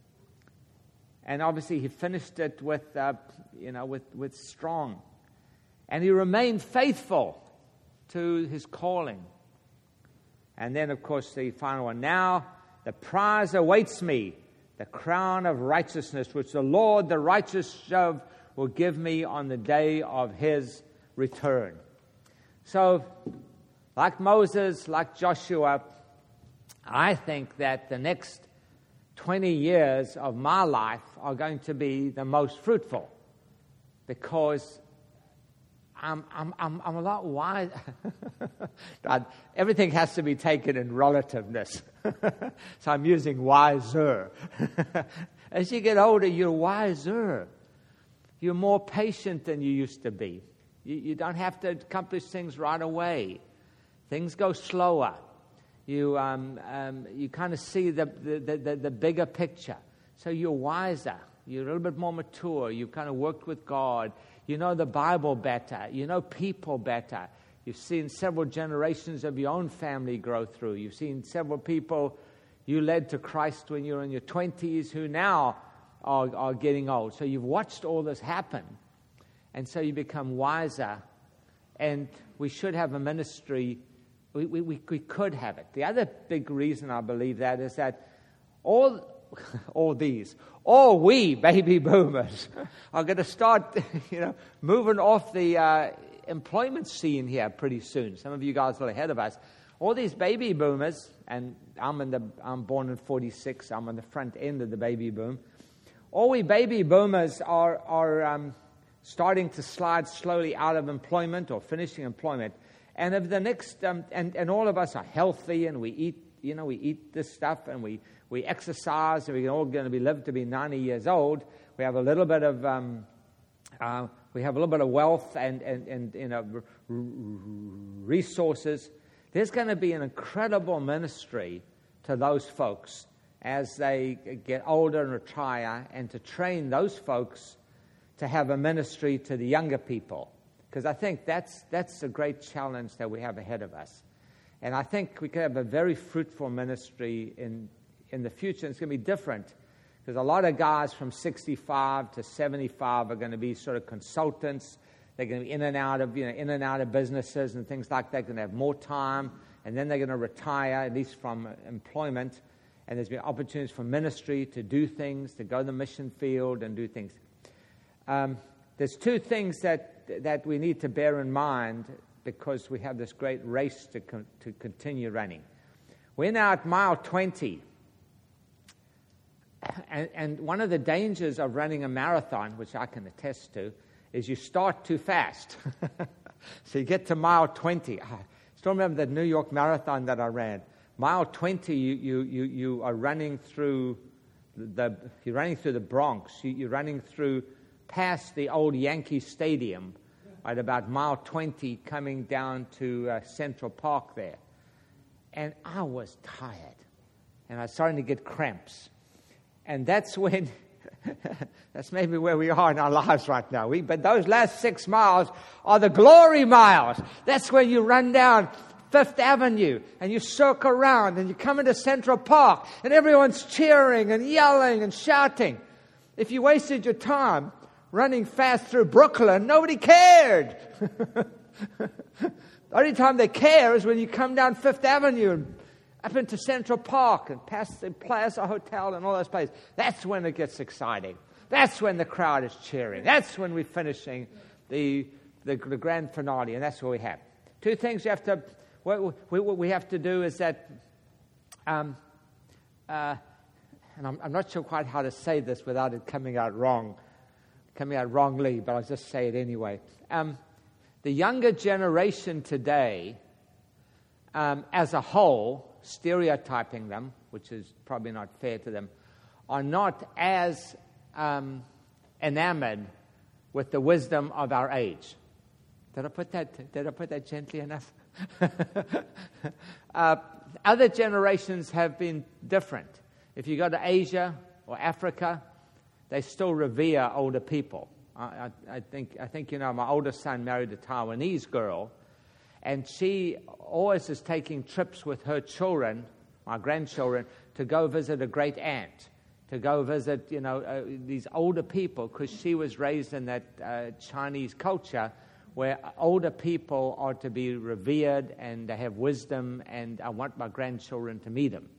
And obviously he finished it with, uh, you know, with, with strong. And he remained faithful to his calling. And then, of course, the final one. Now the prize awaits me, the crown of righteousness, which the Lord, the righteous judge, will give me on the day of his return. So, like Moses, like Joshua, I think that the next twenty years of my life are going to be the most fruitful because I'm, I'm, I'm, I'm a lot wise. Everything has to be taken in relativeness. So I'm using wiser. As you get older, you're wiser. You're more patient than you used to be. You, you don't have to accomplish things right away. Things go slower. You um, um, you kind of see the the, the the bigger picture. So you're wiser. You're a little bit more mature. You've kind of worked with God. You know the Bible better. You know people better. You've seen several generations of your own family grow through. You've seen several people you led to Christ when you were in your twenties who now are, are getting old. So you've watched all this happen, and so you become wiser, and we should have a ministry. We, we, we, we could have it. The other big reason I believe that is that all, all these, all we baby boomers are going to start, you know, moving off the uh, employment scene here pretty soon. Some of you guys are ahead of us. All these baby boomers, and I'm in the I'm born in forty-six. I'm on the front end of the baby boom. All we baby boomers are are um, starting to slide slowly out of employment or finishing employment. And of the next, um, and and all of us are healthy, and we eat, you know, we eat this stuff, and we we exercise, and we're all going to be live to be ninety years old. We have a little bit of um, uh, we have a little bit of wealth and and and you know r- r- resources. There's going to be an incredible ministry to those folks as they get older and retire, and to train those folks to have a ministry to the younger people. Because I think that's that's a great challenge that we have ahead of us. And I think we could have a very fruitful ministry in, in the future. And it's going to be different, because a lot of guys from sixty-five to seventy-five are going to be sort of consultants. They're going to be in and out of, you know, in and out of businesses and things like that. They're going to have more time, and then they're going to retire, at least from employment. And there's been opportunities for ministry to do things, to go to the mission field and do things. Um, there's two things that that we need to bear in mind, because we have this great race to con- to continue running. We're now at mile twenty. And, and one of the dangers of running a marathon, which I can attest to, is you start too fast. So you get to mile twenty. I still remember the New York Marathon that I ran. Mile twenty, you you you, you are running through the you're running through the Bronx. You, you're running through past the old Yankee Stadium at about mile twenty, coming down to uh, Central Park there. And I was tired, and I was starting to get cramps. And that's when, that's maybe where we are in our lives right now. We, but those last six miles are the glory miles. That's when you run down Fifth Avenue, and you circle around, and you come into Central Park, and everyone's cheering and yelling and shouting. If you wasted your time running fast through Brooklyn, nobody cared. The only time they care is when you come down Fifth Avenue and up into Central Park and past the Plaza Hotel and all those places. That's when it gets exciting. That's when the crowd is cheering. That's when we're finishing the the, the grand finale, and that's what we have. Two things you have to what we, what we have to do is that, um, uh, and I'm, I'm not sure quite how to say this without it coming out wrong, coming out wrongly, but I'll just say it anyway. Um, the younger generation today, um, as a whole, stereotyping them, which is probably not fair to them, are not as um, enamored with the wisdom of our age. Did I put that? Did I put that gently enough? uh, other generations have been different. If you go to Asia or Africa, they still revere older people. I, I, I think I think you know my oldest son married a Taiwanese girl, and she always is taking trips with her children, my grandchildren, to go visit a great aunt, to go visit, you know, uh, these older people, because she was raised in that uh, Chinese culture where older people are to be revered and they have wisdom, and I want my grandchildren to meet them.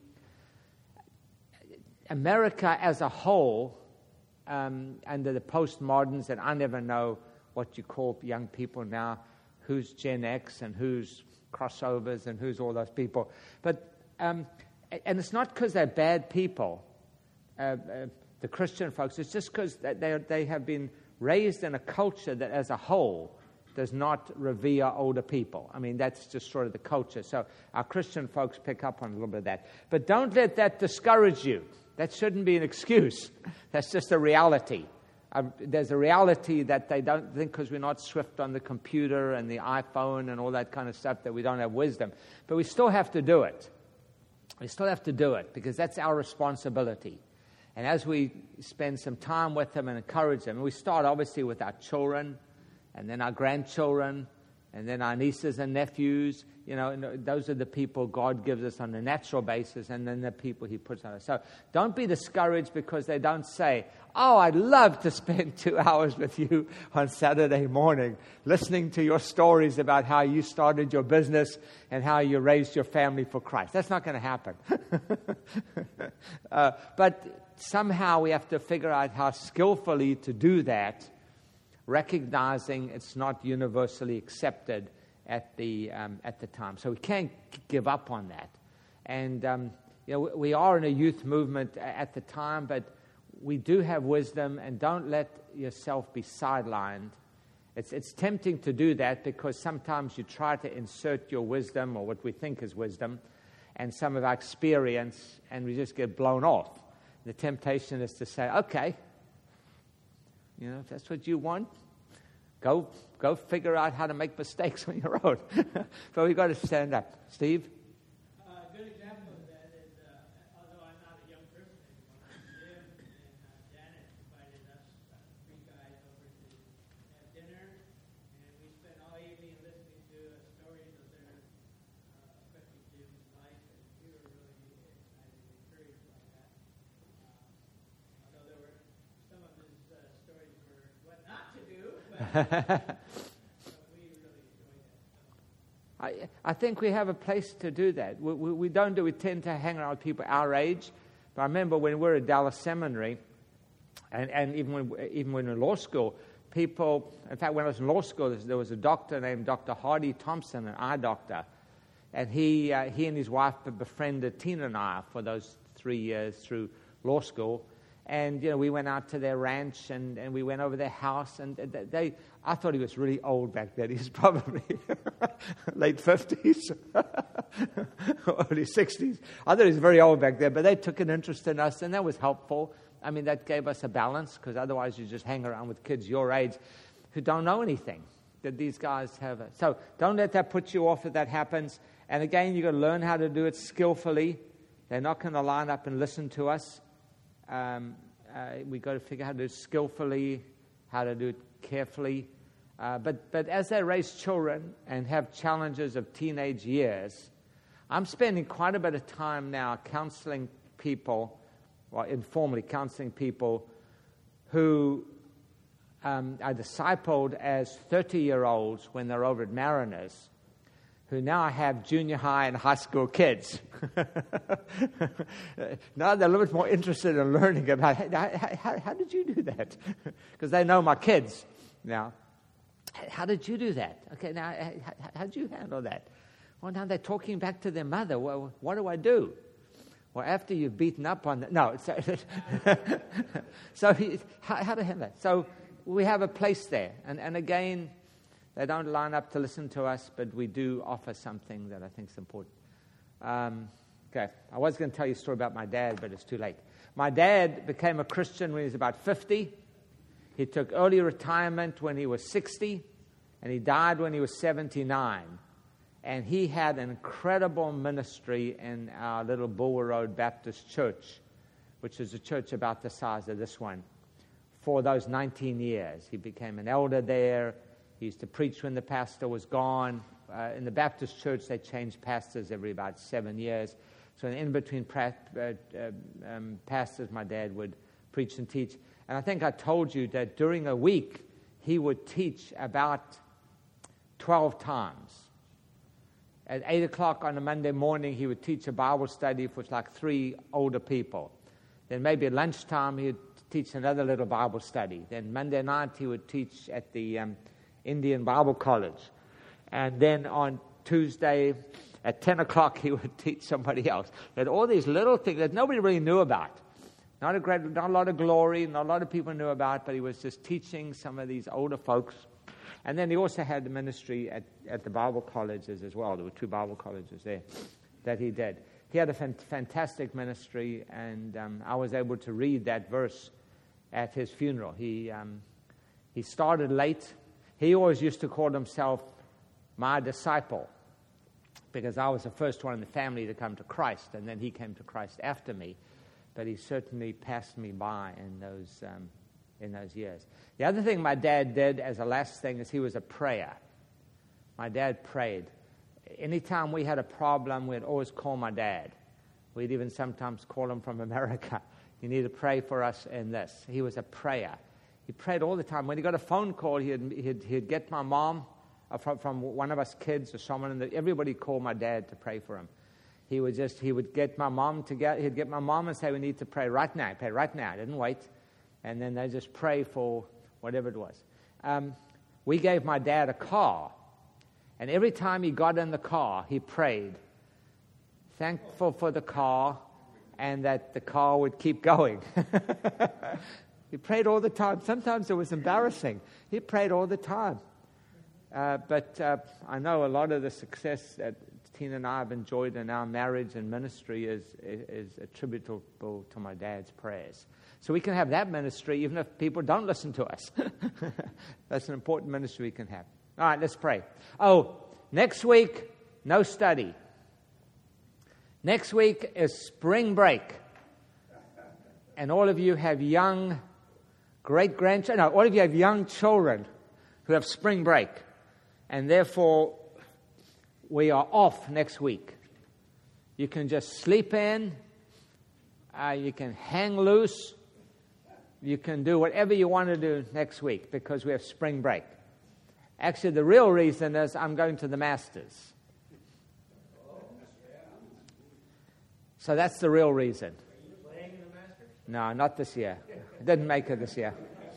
America as a whole, um, under the postmoderns, and I never know what you call young people now, who's Gen X and who's crossovers and who's all those people. But um, and it's not because they're bad people, uh, uh, the Christian folks. It's just because they they have been raised in a culture that, as a whole, does not revere older people. I mean, that's just sort of the culture. So our Christian folks pick up on a little bit of that. But don't let that discourage you. That shouldn't be an excuse. That's just a reality. Uh, there's a reality that they don't think, because we're not swift on the computer and the iPhone and all that kind of stuff, that we don't have wisdom. But we still have to do it. We still have to do it, because that's our responsibility. And as we spend some time with them and encourage them, and we start obviously with our children, and then our grandchildren, and then our nieces and nephews. You know, and those are the people God gives us on a natural basis, and then the people He puts on us. So don't be discouraged because they don't say, "Oh, I'd love to spend two hours with you on Saturday morning, listening to your stories about how you started your business and how you raised your family for Christ." That's not going to happen. uh, but somehow we have to figure out how skillfully to do that, recognizing it's not universally accepted at the um, at the time. So we can't give up on that. And um, you know, we are in a youth movement at the time, but we do have wisdom, and don't let yourself be sidelined. It's it's tempting to do that because sometimes you try to insert your wisdom, or what we think is wisdom, and some of our experience, and we just get blown off. The temptation is to say, "Okay, you know, if that's what you want, Go go figure out how to make mistakes on your own." But we've got to stand up. Steve? Uh, a good example of that is, uh, although I'm not a young person anymore, Jim and uh, Janet invited us, uh, three guys, over to have dinner, and we spent all evening listening to uh, stories of their uh, affecting Jim's life, and we were really excited and encouraged by that. Uh, although there were some of his uh, stories were what not to do, but I, I think we have a place to do that. We, we, we don't do, we tend to hang around with people our age. But I remember when we were at Dallas Seminary, and, and even when even when in law school, people, in fact, when I was in law school, there was a doctor named Doctor Hardy Thompson, an eye doctor. And he, uh, he and his wife befriended Tina and I for those three years through law school. And, you know, we went out to their ranch, and, and we went over their house, and they, I thought he was really old back then. He's probably late fifties, early sixties. I thought he was very old back then, but they took an interest in us, and that was helpful. I mean, that gave us a balance, because otherwise you just hang around with kids your age who don't know anything that these guys have. A, so don't let that put you off if that happens. And again, you've got to learn how to do it skillfully. They're not going to line up and listen to us. Um, uh, we've got to figure out how to do it skillfully, how to do it carefully. Uh, but, but as they raise children and have challenges of teenage years, I'm spending quite a bit of time now counseling people, or informally counseling people who um, are discipled as thirty-year-olds when they're over at Mariners, who now have junior high and high school kids. Now they're a little bit more interested in learning about, how, how, how did you do that? Because they know my kids now. How did you do that? Okay, now, how, how did you handle that? Well, now they're talking back to their mother. Well, what do I do? Well, after you've beaten up on them. No. So, so he, how, how to handle that? So we have a place there. And, and again, they don't line up to listen to us, but we do offer something that I think is important. Um, okay, I was going to tell you a story about my dad, but it's too late. My dad became a Christian when he was about fifty. He took early retirement when he was sixty, and he died when he was seventy-nine. And he had an incredible ministry in our little Bulwer Road Baptist Church, which is a church about the size of this one, for those nineteen years. He became an elder there. He used to preach when the pastor was gone. Uh, in the Baptist church, they changed pastors every about seven years. So in between pra- uh, uh, um, pastors, my dad would preach and teach. And I think I told you that during a week, he would teach about twelve times. At eight o'clock on a Monday morning, he would teach a Bible study for like three older people. Then maybe at lunchtime, he would teach another little Bible study. Then Monday night, he would teach at the Um, Indian Bible College. And then on Tuesday at ten o'clock, he would teach somebody else. Had all these little things that nobody really knew about. Not a great, not a lot of glory, not a lot of people knew about, but he was just teaching some of these older folks. And then he also had the ministry at, at the Bible colleges as well. There were two Bible colleges there that he did. He had a fan- fantastic ministry, and um, I was able to read that verse at his funeral. He um, he started late. He always used to call himself my disciple, because I was the first one in the family to come to Christ, and then he came to Christ after me. But he certainly passed me by in those um, in those years. The other thing my dad did as a last thing is he was a prayer. My dad prayed. Anytime we had a problem, we'd always call my dad. We'd even sometimes call him from America. You need to pray for us in this. He was a prayer. He prayed all the time. When he got a phone call, he'd, he'd, he'd get my mom uh, from, from one of us kids or someone. And everybody called my dad to pray for him. He would just, he would get my mom to get, he'd get my mom and say, we need to pray right now. Pray right now. I didn't wait. And then they just pray for whatever it was. Um, we gave my dad a car. And every time he got in the car, he prayed, thankful for the car and that the car would keep going. He prayed all the time. Sometimes it was embarrassing. He prayed all the time. Uh, but uh, I know a lot of the success that Tina and I have enjoyed in our marriage and ministry is, is, is attributable to my dad's prayers. So we can have that ministry even if people don't listen to us. That's an important ministry we can have. All right, let's pray. Oh, next week, no study. Next week is spring break. And all of you have young great-grandchildren. No, all of you have young children who have spring break. And therefore, we are off next week. You can just sleep in. Uh, you can hang loose. You can do whatever you want to do next week because we have spring break. Actually, the real reason is I'm going to the Masters. So that's the real reason. Are you playing in the Masters? No, not this year. I didn't make it this year.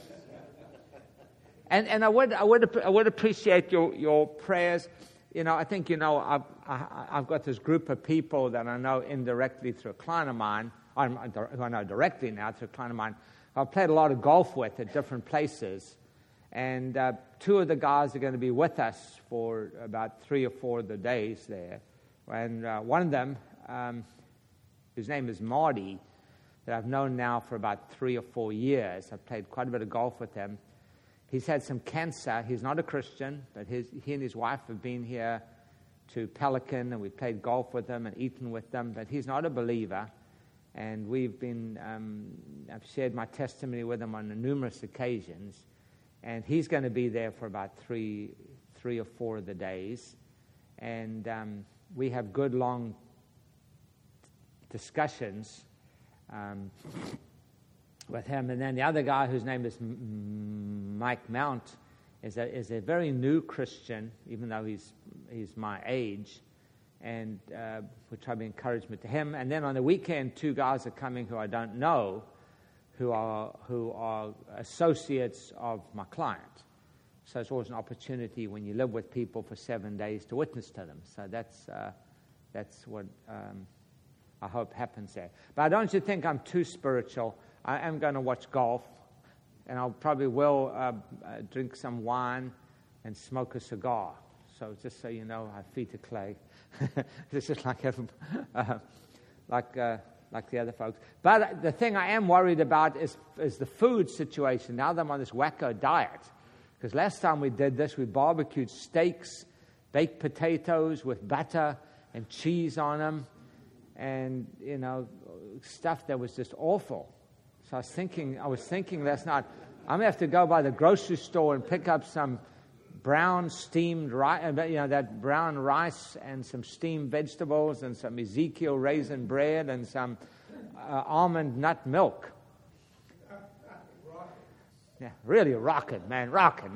And and I would I would I would appreciate your, your prayers. You know, I think you know I've I, I've got this group of people that I know indirectly through a client of mine, who I know directly now through a client of mine. I've played a lot of golf with at different places. And uh, two of the guys are going to be with us for about three or four of the days there. And uh, one of them, um, his name is Marty, that I've known now for about three or four years. I've played quite a bit of golf with him. He's had some cancer. He's not a Christian, but his, he and his wife have been here to Pelican, and we played golf with them and eaten with them. But he's not a believer. And we've been, um, I've shared my testimony with him on numerous occasions. And he's going to be there for about three, three or four of the days. And um, we have good, long discussions um, with him. And then the other guy, whose name is M- Mike Mount, is a, is a very new Christian, even though he's he's my age. And uh, we try to be encouragement to him. And then on the weekend, two guys are coming who I don't know, who are who are associates of my client. So it's always an opportunity when you live with people for seven days to witness to them. So that's uh, that's what um, I hope happens there. But I don't want you to think I'm too spiritual. I am going to watch golf, and I'll probably will uh, uh, drink some wine and smoke a cigar. So just so you know, I feet of clay. This is like uh, like. Uh, like the other folks. But the thing I am worried about is, is the food situation. Now that I'm on this wacko diet. Because last time we did this, we barbecued steaks, baked potatoes with butter and cheese on them. And, you know, stuff that was just awful. So I was thinking, I was thinking last night, I'm going to have to go by the grocery store and pick up some brown steamed rice, you know, that brown rice and some steamed vegetables and some Ezekiel raisin bread and some uh, almond nut milk. Yeah, really rocking, man, rocking.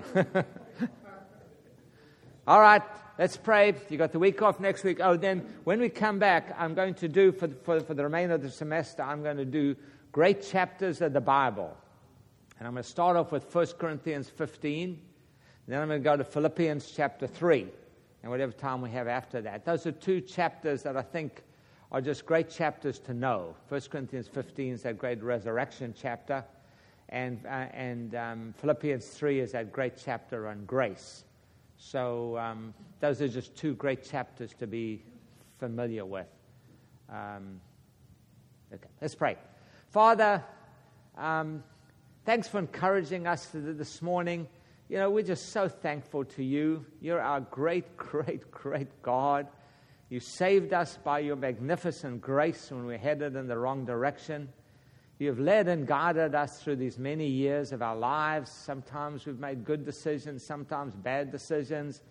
All right, let's pray. You got the week off next week. Oh, then when we come back, I'm going to do, for, for, for the remainder of the semester, I'm going to do great chapters of the Bible. And I'm going to start off with First Corinthians fifteen. Then I'm going to go to Philippians chapter three, and whatever time we have after that. Those are two chapters that I think are just great chapters to know. First Corinthians fifteen is that great resurrection chapter, and uh, and um, Philippians three is that great chapter on grace. So um, those are just two great chapters to be familiar with. Um, okay, let's pray. Father, um, thanks for encouraging us this morning. You know, we're just so thankful to you. You're our great, great, great God. You saved us by your magnificent grace when we're headed in the wrong direction. You have led and guided us through these many years of our lives. Sometimes we've made good decisions, sometimes bad decisions.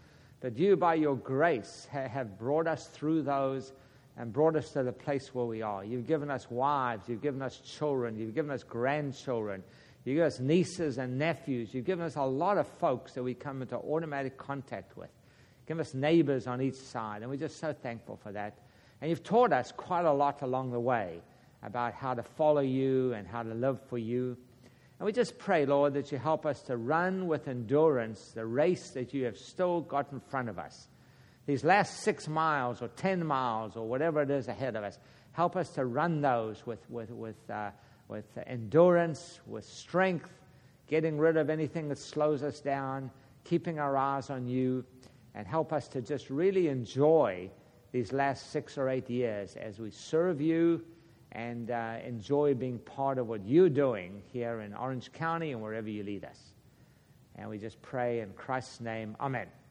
But you, by your grace, ha- have brought us through those and brought us to the place where we are. You've given us wives. You've given us children. You've given us grandchildren. You've given us nieces and nephews. You've given us a lot of folks that we come into automatic contact with. Give us neighbors on each side, and we're just so thankful for that. And you've taught us quite a lot along the way about how to follow you and how to live for you. And we just pray, Lord, that you help us to run with endurance the race that you have still got in front of us. These last six miles or ten miles or whatever it is ahead of us, help us to run those with, with, with, uh, with endurance, with strength, getting rid of anything that slows us down, keeping our eyes on you, and help us to just really enjoy these last six or eight years as we serve you and uh, enjoy being part of what you're doing here in Orange County and wherever you lead us. And we just pray in Christ's name. Amen.